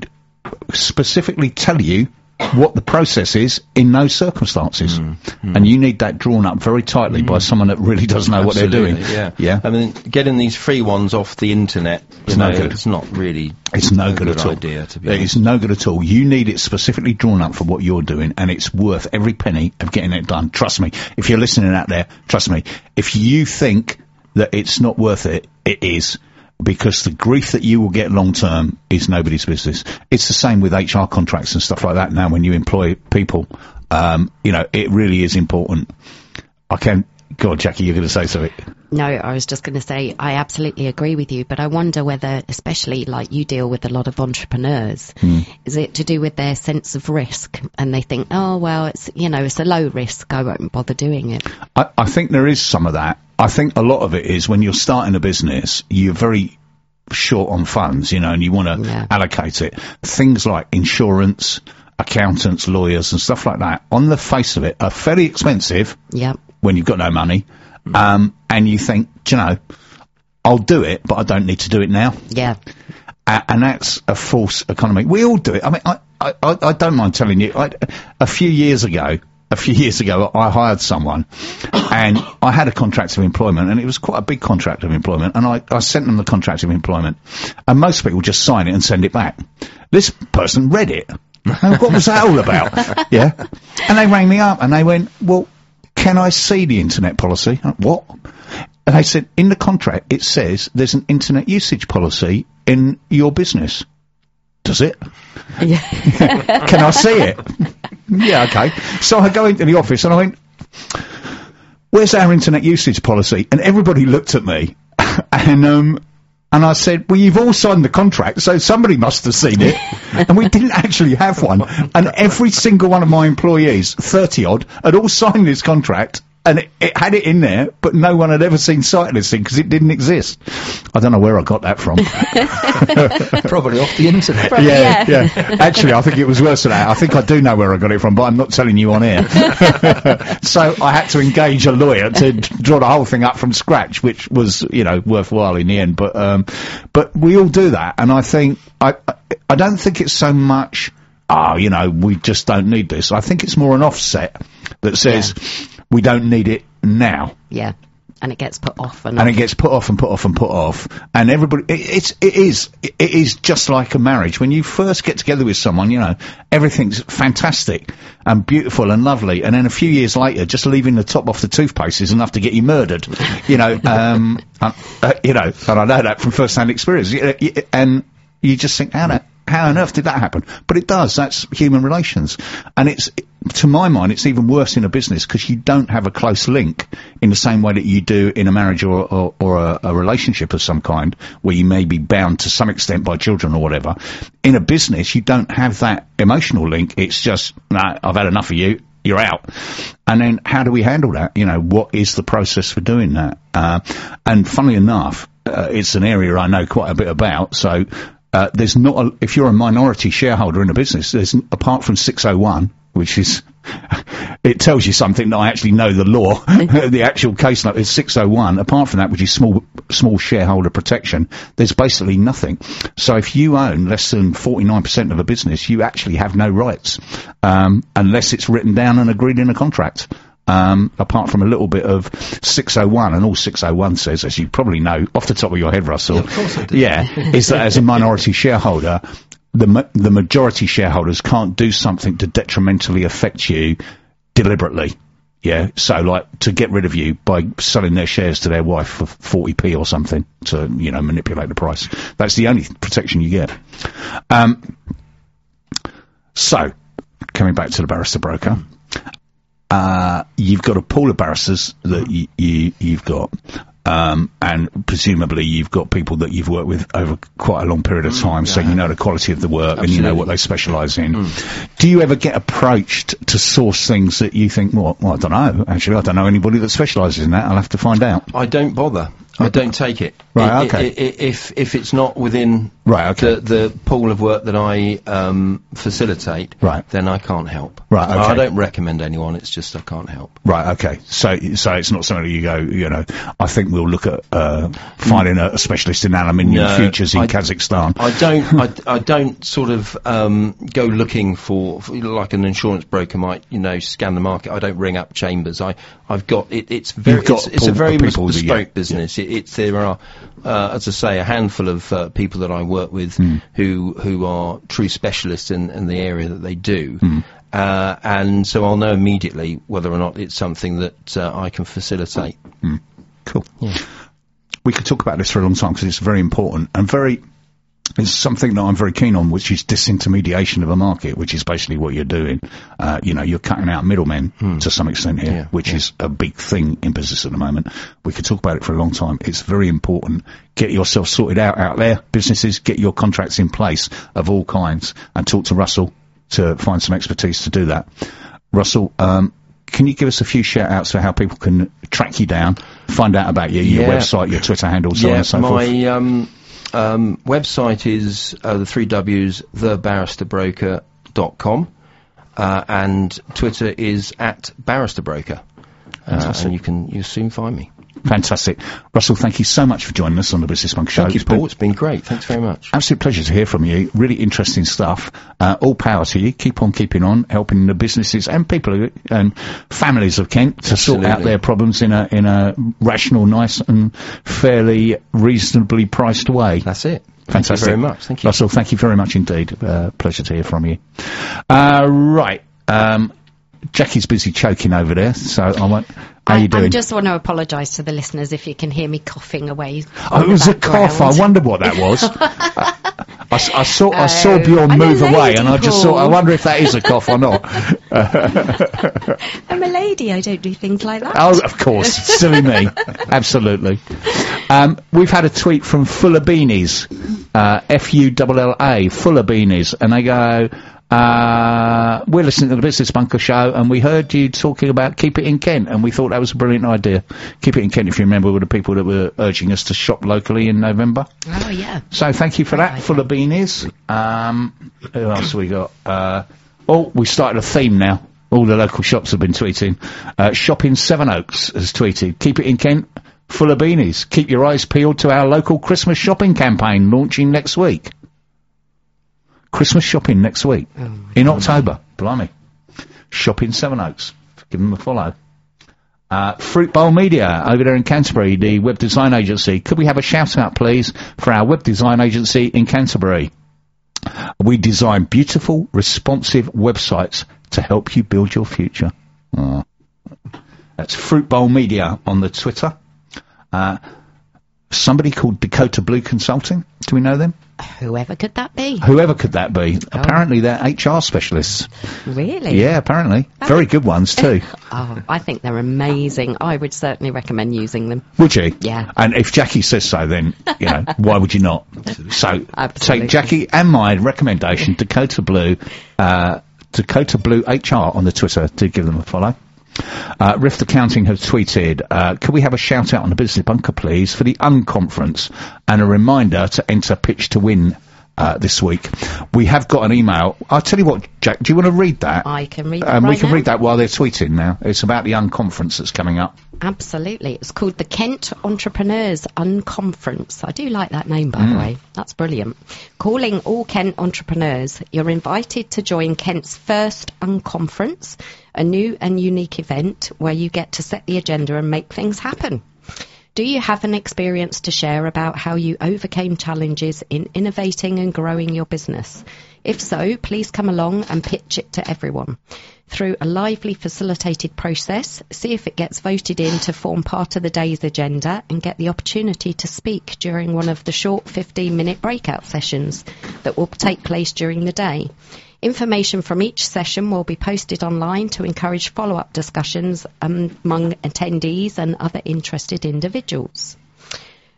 specifically tell you what the process is in those circumstances. Mm, mm. And you need that drawn up very tightly mm. by someone that really does know Absolutely, what they're doing. Yeah. Yeah. I mean, getting these free ones off the internet, It's you know, no good. it's not really It's no a good, at all. idea, to be It honest. is no good at all. You need it specifically drawn up for what you're doing, and it's worth every penny of getting it done. Trust me. If you're listening out there, trust me. If you think that it's not worth it, it is. Because the grief that you will get long term is nobody's business. It's the same with H R contracts and stuff like that now when you employ people. Um, you know, it really is important. I can, go on, Jackie, you're going to say something. No, I was just going to say I absolutely agree with you, but I wonder whether, especially like you deal with a lot of entrepreneurs, Mm. is it to do with their sense of risk? And they think, oh, well, it's, you know, it's a low risk, I won't bother doing it. I, I think there is some of that. I think a lot of it is when you're starting a business, you're very short on funds, you know, and you want to Yeah. allocate it. Things like insurance, accountants, lawyers and stuff like that, on the face of it, are fairly expensive Yeah. when you've got no money. Um, and you think, do you know, I'll do it, but I don't need to do it now. Yeah. Uh, and that's a false economy. We all do it. I mean, I, I, I I don't mind telling you, I, a few years ago, a few years ago, I hired someone and I had a contract of employment, and it was quite a big contract of employment, and I, I sent them the contract of employment, and most people just sign it and send it back. This person read it. And what was that all about? Yeah. And they rang me up and they went, well, can I see the internet policy? I went, what? And they said, in the contract, it says there's an internet usage policy in your business. Does it? Yeah. Can I see it? Yeah, okay. So I go into the office and I went, where's our internet usage policy? And everybody looked at me and, um, and I said, well, you've all signed the contract, so somebody must have seen it. And we didn't actually have one. And every single one of my employees, thirty odd, had all signed this contract. And it, it had it in there, but no one had ever seen sight of this thing because it didn't exist. I don't know where I got that from. Probably off the internet. Probably, yeah, yeah. yeah. Actually, I think it was worse than that. I think I do know where I got it from, but I'm not telling you on air. So I had to engage a lawyer to draw the whole thing up from scratch, which was, you know, worthwhile in the end. But um, but we all do that, and I think I I don't think it's so much. Oh, you know, we just don't need this. I think it's more an offset that says we don't need it now. Yeah. And it gets put off and And off. it gets put off and put off and put off, and everybody, it, it's, it is, it is just like a marriage. When you first get together with someone, you know, everything's fantastic and beautiful and lovely, and then a few years later, just leaving the top off the toothpaste is enough to get you murdered. You know, um, uh, uh, you know, and I know that from first-hand experience. You know, y- and you just think, how that, how on earth did that happen? But it does. That's human relations, and it's, to my mind, it's even worse in a business because you don't have a close link in the same way that you do in a marriage or, or, or a, a relationship of some kind, where you may be bound to some extent by children or whatever. In a business, you don't have that emotional link. It's just, nah, I've had enough of you. You're out. And then how do we handle that? You know, what is the process for doing that? Uh, and funnily enough, uh, it's an area I know quite a bit about. So, uh, there's not a, if you're a minority shareholder in a business, there's, apart from six oh one, which is, it tells you something that I actually know the law, the actual case note is six oh one. Apart from that, which is small, small shareholder protection, there's basically nothing. So if you own less than forty-nine percent of a business, you actually have no rights, um, unless it's written down and agreed in a contract. Um, apart from a little bit of six oh one, and all six oh one says, as you probably know off the top of your head, Russell, Yeah, of course I do. yeah, is that as a minority shareholder, the ma- the majority shareholders can't do something to detrimentally affect you deliberately. Yeah, so like to get rid of you by selling their shares to their wife for forty p or something to, you know, manipulate the price. That's the only protection you get. Um, so, coming back to the barrister broker. Uh, you've got a pool of barristers that you, you, you've got, um, and presumably you've got people that you've worked with over quite a long period of time, mm, so yeah. You know the quality of the work. Absolutely. And you know what they specialise in. Mm. Do you ever get approached to source things that you think, well, well I don't know, actually, I don't know anybody that specialises in that, I'll have to find out? I don't bother. I don't take it. Right, I, okay. I, I, if if it's not within Right, okay. the, the pool of work that I um, facilitate, Right. then I can't help. Right, okay. I don't recommend anyone, it's just I can't help. Right, okay. So, so it's not something you go, you know, I think we'll look at uh, finding a, a specialist in aluminium No, futures in I- Kazakhstan. I don't. I, I don't sort of um, go looking for, for like an insurance broker might, you know, scan the market. I don't ring up Chambers. I I've got it. It's very. You've got It's, it's a pool very of bes- people that- bespoke yeah, business. It, it's there are, uh, as I say, a handful of uh, people that I work with Hmm. who who are true specialists in, in the area that they do. Hmm. Uh, and so I'll know immediately whether or not it's something that uh, I can facilitate. Cool. We could talk about this for a long time because it's very important and very. It's something that I'm very keen on, which is disintermediation of a market, which is basically what you're doing. Uh, you know, you're cutting out middlemen to some extent here, Yeah, which yeah. is a big thing in business at the moment. We could talk about it for a long time. It's very important. Get yourself sorted out out there, businesses. Get your contracts in place of all kinds, and talk to Russell to find some expertise to do that. Russell, um, can you give us a few shout outs for how people can track you down, find out about you, your Yeah. website, your Twitter handle, so on yeah, and so forth? my um, um, website is uh, the three W's, the barrister broker dot com, uh, and Twitter is at barristerbroker. Uh, Fantastic. and you can you soon find me. Fantastic. Russell, thank you so much for joining us on the Business Monk Show. Thank you, It's been Paul. It's been great. Thanks very much. absolute pleasure to hear from you. Really interesting stuff. Uh, all power to you. Keep on keeping on, helping the businesses and people who- and families of Kent to sort out Absolutely. their problems in a in a rational, nice, and fairly reasonably priced way. That's it. Fantastic. Thank you very much. Thank you. Russell, thank you very much indeed. Uh, pleasure to hear from you. Uh, right. Um, Jackie's busy choking over there, so I want. How I, you doing? I just want to apologise to the listeners if you can hear me coughing away. Oh, in it the was a cough. I background. wondered what that was. I, s- I saw I saw Oh, Bjorn I'm a move away, and I lady, just thought, I Paul. wonder if that is a cough or not. I'm a lady. I don't do things like that. Oh, of course, silly me. Absolutely. Um, we've had a tweet from Fuller Beanies, uh, F U L L A, Fuller Beanies, and they go. Uh, we're listening to the Business Bunker show and we heard you talking about Keep It in Kent and we thought that was a brilliant idea. Keep It in Kent, if you remember, were the people that were urging us to shop locally in November. Oh, yeah. So thank you for that, Right. Full of Beanies. Um, who else we got? Uh, oh, we started a theme now. All the local shops have been tweeting. Uh, Shopping Seven Oaks has tweeted, Keep It in Kent, Full of Beanies. Keep your eyes peeled to our local Christmas shopping campaign launching next week. Christmas shopping next week. In October. Blimey. Shopping Seven Oaks. Give them a follow. Uh, Fruit Bowl Media over there in Canterbury, the web design agency. Could we have a shout out, please, for our web design agency in Canterbury? We design beautiful, responsive websites to help you build your future. Oh. That's Fruit Bowl Media on the Twitter. Uh, somebody called Dakota Blue Consulting. Do we know them? Whoever could that be? Whoever could that be? Apparently they're H R specialists. Really? Yeah, apparently. Very good ones too. Oh, I think they're amazing. I would certainly recommend using them. Would you? Yeah. And if Jackie says so, then, you know, why would you not? So, Absolutely. take Jackie and my recommendation, Dakota Blue, uh, Dakota Blue H R on the Twitter to give them a follow. Uh, Rift Accounting have tweeted, uh, could we have a shout out on the Business Bunker, please, for the Unconference and a reminder to enter Pitch to Win uh, this week. We have got an email. I'll tell you what, Jack, do you want to read that? I can read it Um, right we can now. read that while they're tweeting now. It's about the Unconference that's coming up. Absolutely. It's called the Kent Entrepreneurs Unconference. I do like that name, by Mm. the way. That's brilliant. Calling all Kent entrepreneurs, you're invited to join Kent's first Unconference, a new and unique event where you get to set the agenda and make things happen. Do you have an experience to share about how you overcame challenges in innovating and growing your business? If so, please come along and pitch it to everyone. Through a lively facilitated process, see if it gets voted in to form part of the day's agenda and get the opportunity to speak during one of the short fifteen minute breakout sessions that will take place during the day. Information from each session will be posted online to encourage follow-up discussions among attendees and other interested individuals.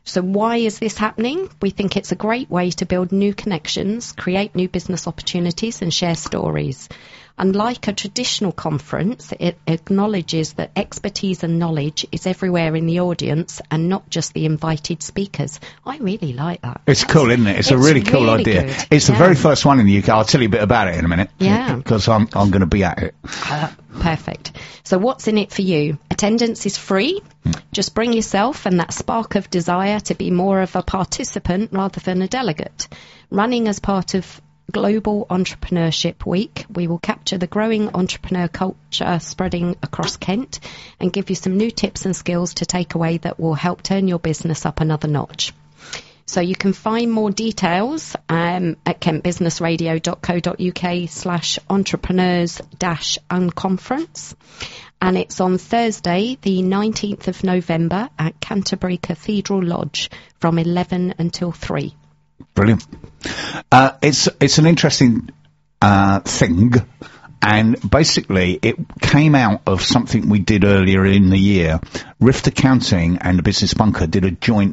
So why is this happening? We think it's a great way to build new connections, create new business opportunities and share stories. Unlike a traditional conference, it acknowledges that expertise and knowledge is everywhere in the audience and not just the invited speakers. I really like that. It's That's, cool, isn't it? It's, it's a really cool really idea. good. It's the Yeah. very first one in the U K. I'll tell you a bit about it in a minute. Yeah. Because I'm, I'm going to be at it. Uh, perfect. So what's in it for you? Attendance is free. Just bring yourself and that spark of desire to be more of a participant rather than a delegate. Running as part of Global Entrepreneurship Week, we will capture the growing entrepreneur culture spreading across Kent and give you some new tips and skills to take away that will help turn your business up another notch. So you can find more details um, at kentbusinessradio.co.uk slash entrepreneurs dash unconference. And it's on Thursday, the nineteenth of November at Canterbury Cathedral Lodge from eleven until three. Brilliant. Uh, it's it's an interesting uh, thing, and basically it came out of something we did earlier in the year. Rift Accounting and the Business Bunker did a joint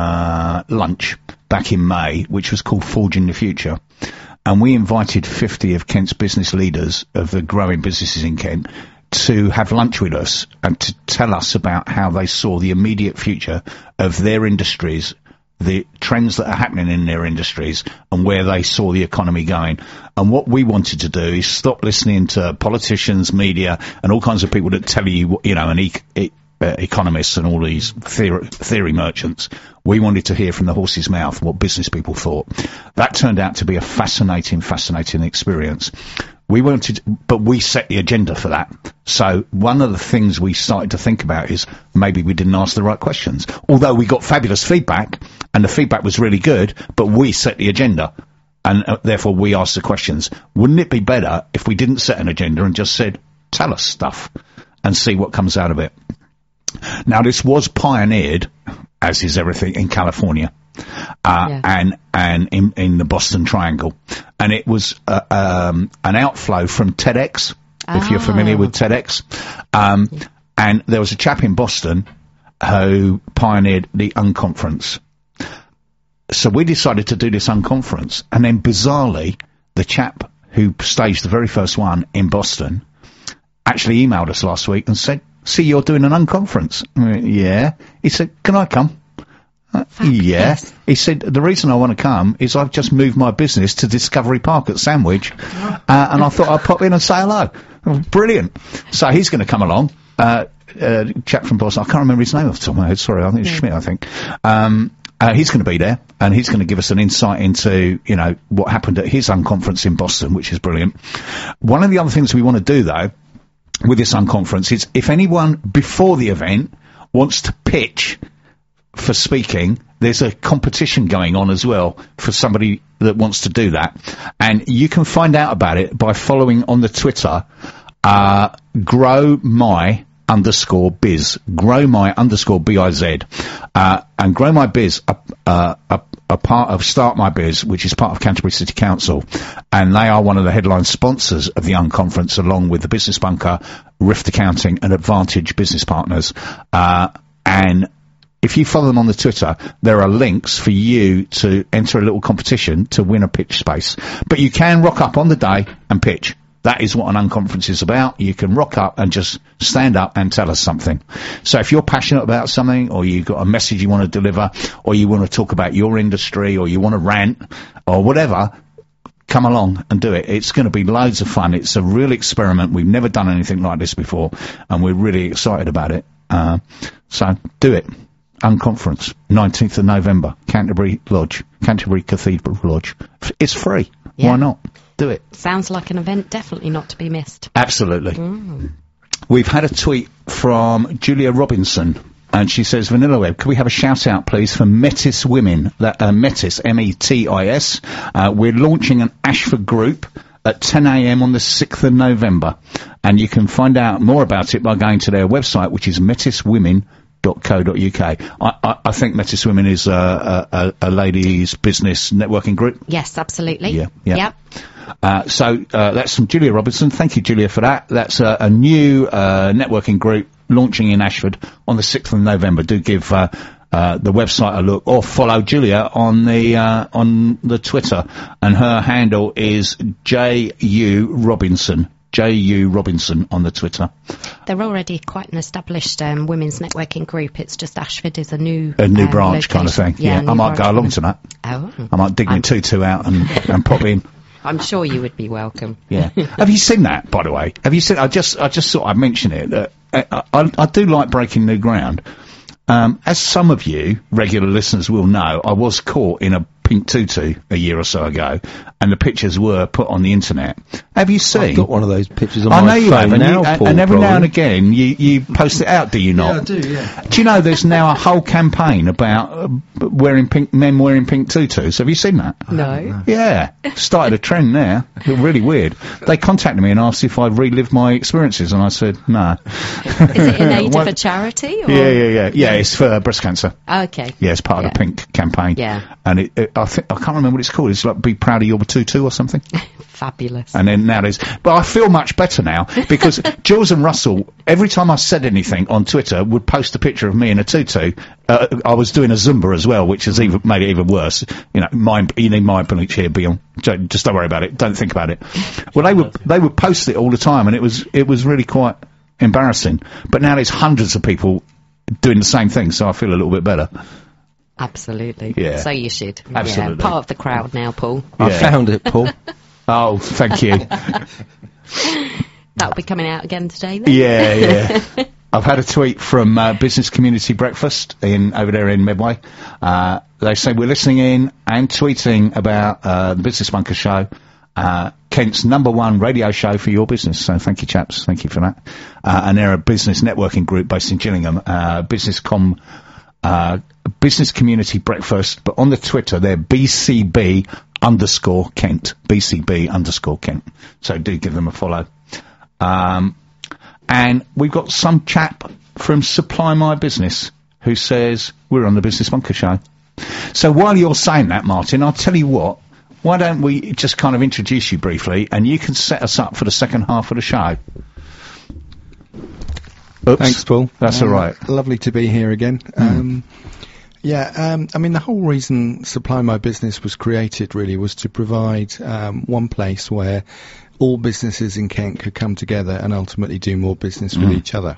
uh, lunch back in May, which was called Forging the Future, and we invited fifty of Kent's business leaders of the growing businesses in Kent to have lunch with us and to tell us about how they saw the immediate future of their industries, the trends that are happening in their industries and where they saw the economy going. And what we wanted to do is stop listening to politicians, media, and all kinds of people that tell you, what- you know, and e- e- uh, economists and all these theory, theory merchants. We wanted to hear from the horse's mouth what business people thought. That turned out to be a fascinating, fascinating experience. We wanted, but we set the agenda for that. So one of the things we started to think about is maybe we didn't ask the right questions. Although we got fabulous feedback, and the feedback was really good, but we set the agenda, and uh, therefore we asked the questions. Wouldn't it be better if we didn't set an agenda and just said, tell us stuff, and see what comes out of it? Now, this was pioneered, as is everything, in California. Uh, Yeah. and, and in, in the Boston Triangle. And it was, uh, um, an outflow from TEDx, if you're familiar Ah. with TEDx. Um, and there was a chap in Boston who pioneered the Unconference. So we decided to do this Unconference. And then bizarrely, the chap who staged the very first one in Boston actually emailed us last week and said, see, you're doing an Unconference. I went, yeah. He said, can I come? Uh, yeah. yes. He said, the reason I want to come is I've just moved my business to Discovery Park at Sandwich, uh, and I thought I'd pop in and say hello. Oh, brilliant. So he's going to come along. Uh, uh, chap from Boston, I can't remember his name off the top of my head, sorry, I think it's Yeah. Schmidt, I think. Um, uh, he's going to be there, and he's going to give us an insight into, you know, what happened at his Unconference in Boston, which is brilliant. One of the other things we want to do, though, with this Unconference is if anyone before the event wants to pitch for speaking, there's a competition going on as well for somebody that wants to do that. And you can find out about it by following on the Twitter, uh, grow my underscore biz, grow my underscore B I Z, uh, and grow my biz, a, uh, a, a part of Start My Biz, which is part of Canterbury City Council. And they are one of the headline sponsors of the Unconference, along with the Business Bunker, Rift Accounting and Advantage Business Partners. Uh, and if you follow them on the Twitter, there are links for you to enter a little competition to win a pitch space. But you can rock up on the day and pitch. That is what an Unconference is about. You can rock up and just stand up and tell us something. So if you're passionate about something, or you've got a message you want to deliver, or you want to talk about your industry, or you want to rant, or whatever, come along and do it. It's going to be loads of fun. It's a real experiment. We've never done anything like this before, and we're really excited about it. Uh, so do it. Unconference, nineteenth of November, Canterbury Lodge, Canterbury Cathedral Lodge. F- It's free. Yeah. Why not? Do it. Sounds like an event definitely not to be missed. Absolutely. We've had a tweet from Julia Robinson, and she says, Vanilla Web, could we have a shout out, please, for Metis Women? That, uh, Metis, M E T I S. Uh, we're launching an Ashford group at ten a m on the sixth of November, and you can find out more about it by going to their website, which is metis women dot co dot uk. I, I, I think Metis Women is uh, a, a, a ladies' business networking group. Yes, absolutely. Yeah, yeah. Yep. Uh, so uh, that's from Julia Robinson. Thank you, Julia, for that. That's uh, a new uh, networking group launching in Ashford on the sixth of November. Do give uh, uh, the website a look, or follow Julia on the uh, on the Twitter, and her handle is J U Robinson. J U Robinson on the Twitter. They're already quite an established um, women's networking group. It's just Ashford is a new a new um, branch location. kind of thing. Yeah, Yeah, I might go along to that. Oh, I might dig my tutu out and, and pop in. I'm sure you would be welcome. Yeah. Have you seen that, by the way? Have you seen? I just, I just thought I'd mention it. Uh, I, I, I do like breaking new ground. Um, as some of you regular listeners will know, I was caught in a pink tutu a year or so ago, and the pictures were put on the internet. Have you seen? I've got one of those pictures on I my know you phone have, and, now, you, and, Paul, and every now probably. and again you, you post it out, do you not? Yeah, I do, yeah. Do you know there's now a whole campaign about uh, wearing pink, men wearing pink tutus? Have you seen that? No. Yeah, started a trend there. Really weird. They contacted me and asked if I'd relived my experiences, and I said no. Is it in aid of a charity? Or? Yeah, yeah, yeah. Yeah, it's for uh, breast cancer. Okay. Yeah, it's part Yeah. of the pink campaign. Yeah. And it, it, I think I can't remember what it's called. It's like "Be Proud of Your Tutu" or something. Fabulous. And then now there's, but I feel much better now because Jules and Russell, every time I said anything on Twitter, would post a picture of me in a tutu. Uh, I was doing a Zumba as well, which has even made it even worse. You know, mind, you need mindfulness here, Beyond. Just don't worry about it. Don't think about it. Well, they would, they would post it all the time, and it was, it was really quite embarrassing. But now there's hundreds of people doing the same thing, so I feel a little bit better. Absolutely. Yeah. So you should. Absolutely. Yeah, part of the crowd now, Paul. I Yeah. found it, Paul. Oh, thank you. That'll be coming out again today, then. Yeah, yeah. I've had a tweet from uh, Business Community Breakfast in over there in Medway. Uh, they say we're listening in and tweeting about uh, the Business Bunker show, uh, Kent's number one radio show for your business. So thank you, chaps. Thank you for that. Uh, and they're a business networking group based in Gillingham, uh, Business Com, uh, Business Community Breakfast. But on the Twitter, they're B C B underscore Kent, B C B underscore Kent. So do give them a follow. Um, and we've got some chap from Supply My Business who says we're on the Business Bunker show. So while you're saying that, Martin, I'll tell you what, why don't we just kind of introduce you briefly and you can set us up for the second half of the show. Oops. Thanks, Paul. That's Um, all right. Lovely to be here again. Um, yeah, um, I mean, the whole reason Supply My Business was created really was to provide um, one place where all businesses in Kent could come together and ultimately do more business with each other.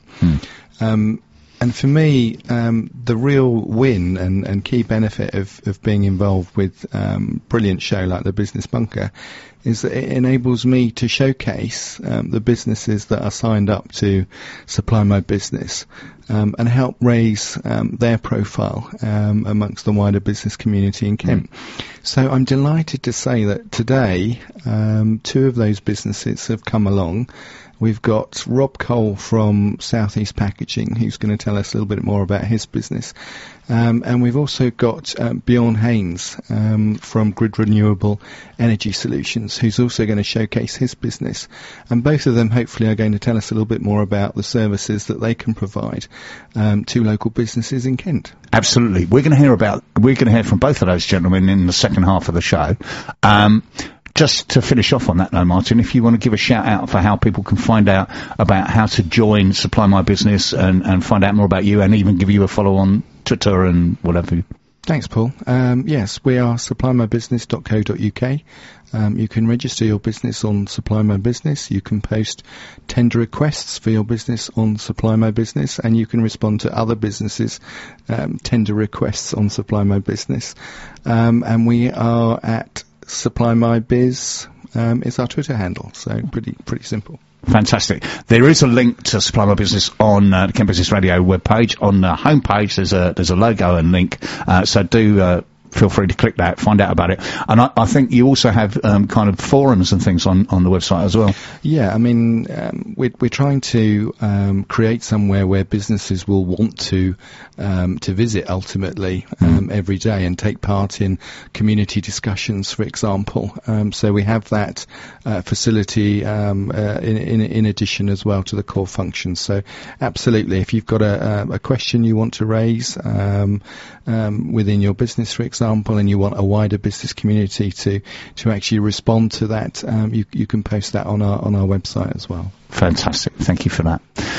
Um, and for me, um, the real win and, and key benefit of, of being involved with um, brilliant show like the Business Bunker is that it enables me to showcase um, the businesses that are signed up to Supply My Business um, and help raise um, their profile um, amongst the wider business community in Kent. Mm. So I'm delighted to say that today um, two of those businesses have come along. We've got Rob Cole from South East Packaging, who's going to tell us a little bit more about his business. Um, and we've also got um, Bjorn Haynes um, from Grid Renewable Energy Solutions, who's also going to showcase his business. And both of them hopefully are going to tell us a little bit more about the services that they can provide um, to local businesses in Kent. Absolutely. We're going to hear about, we're going to hear from both of those gentlemen in the second half of the show. Um, Just to finish off on that though, Martin, if you want to give a shout out for how people can find out about how to join Supply My Business and, and find out more about you and even give you a follow on Twitter and whatever. Thanks, Paul. Um, yes, we are supply my business dot co dot uk. Um, you can register your business on Supply My Business. You can post tender requests for your business on Supply My Business, and you can respond to other businesses' um, tender requests on Supply My Business. Um, and we are at Supply My Biz um, is our Twitter handle, so pretty pretty simple. Fantastic. There is a link to Supply My Business on uh, the Kent Business Radio webpage. On the homepage, there's a there's a logo and link. Uh, so do uh, feel free to click that, find out about it. And I, I think you also have um, kind of forums and things on, on the website as well. Yeah, I mean, um, we're, we're trying to um, create somewhere where businesses will want to um, to visit ultimately um, mm. every day and take part in community discussions, for example. Um, so we have that uh, facility um, uh, in, in, in addition as well to the core functions. So absolutely, if you've got a, a question you want to raise um, um, within your business, for example, example, and you want a wider business community to to actually respond to that, um, you you can post that on our on our website as well. Fantastic, thank you for that.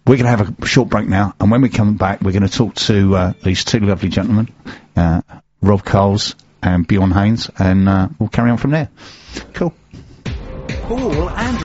We're going to have a short break now, and when we come back, we're going to talk to uh, these two lovely gentlemen, uh, Rob Coles and Bjorn Haynes, and uh, we'll carry on from there. Cool. Paul and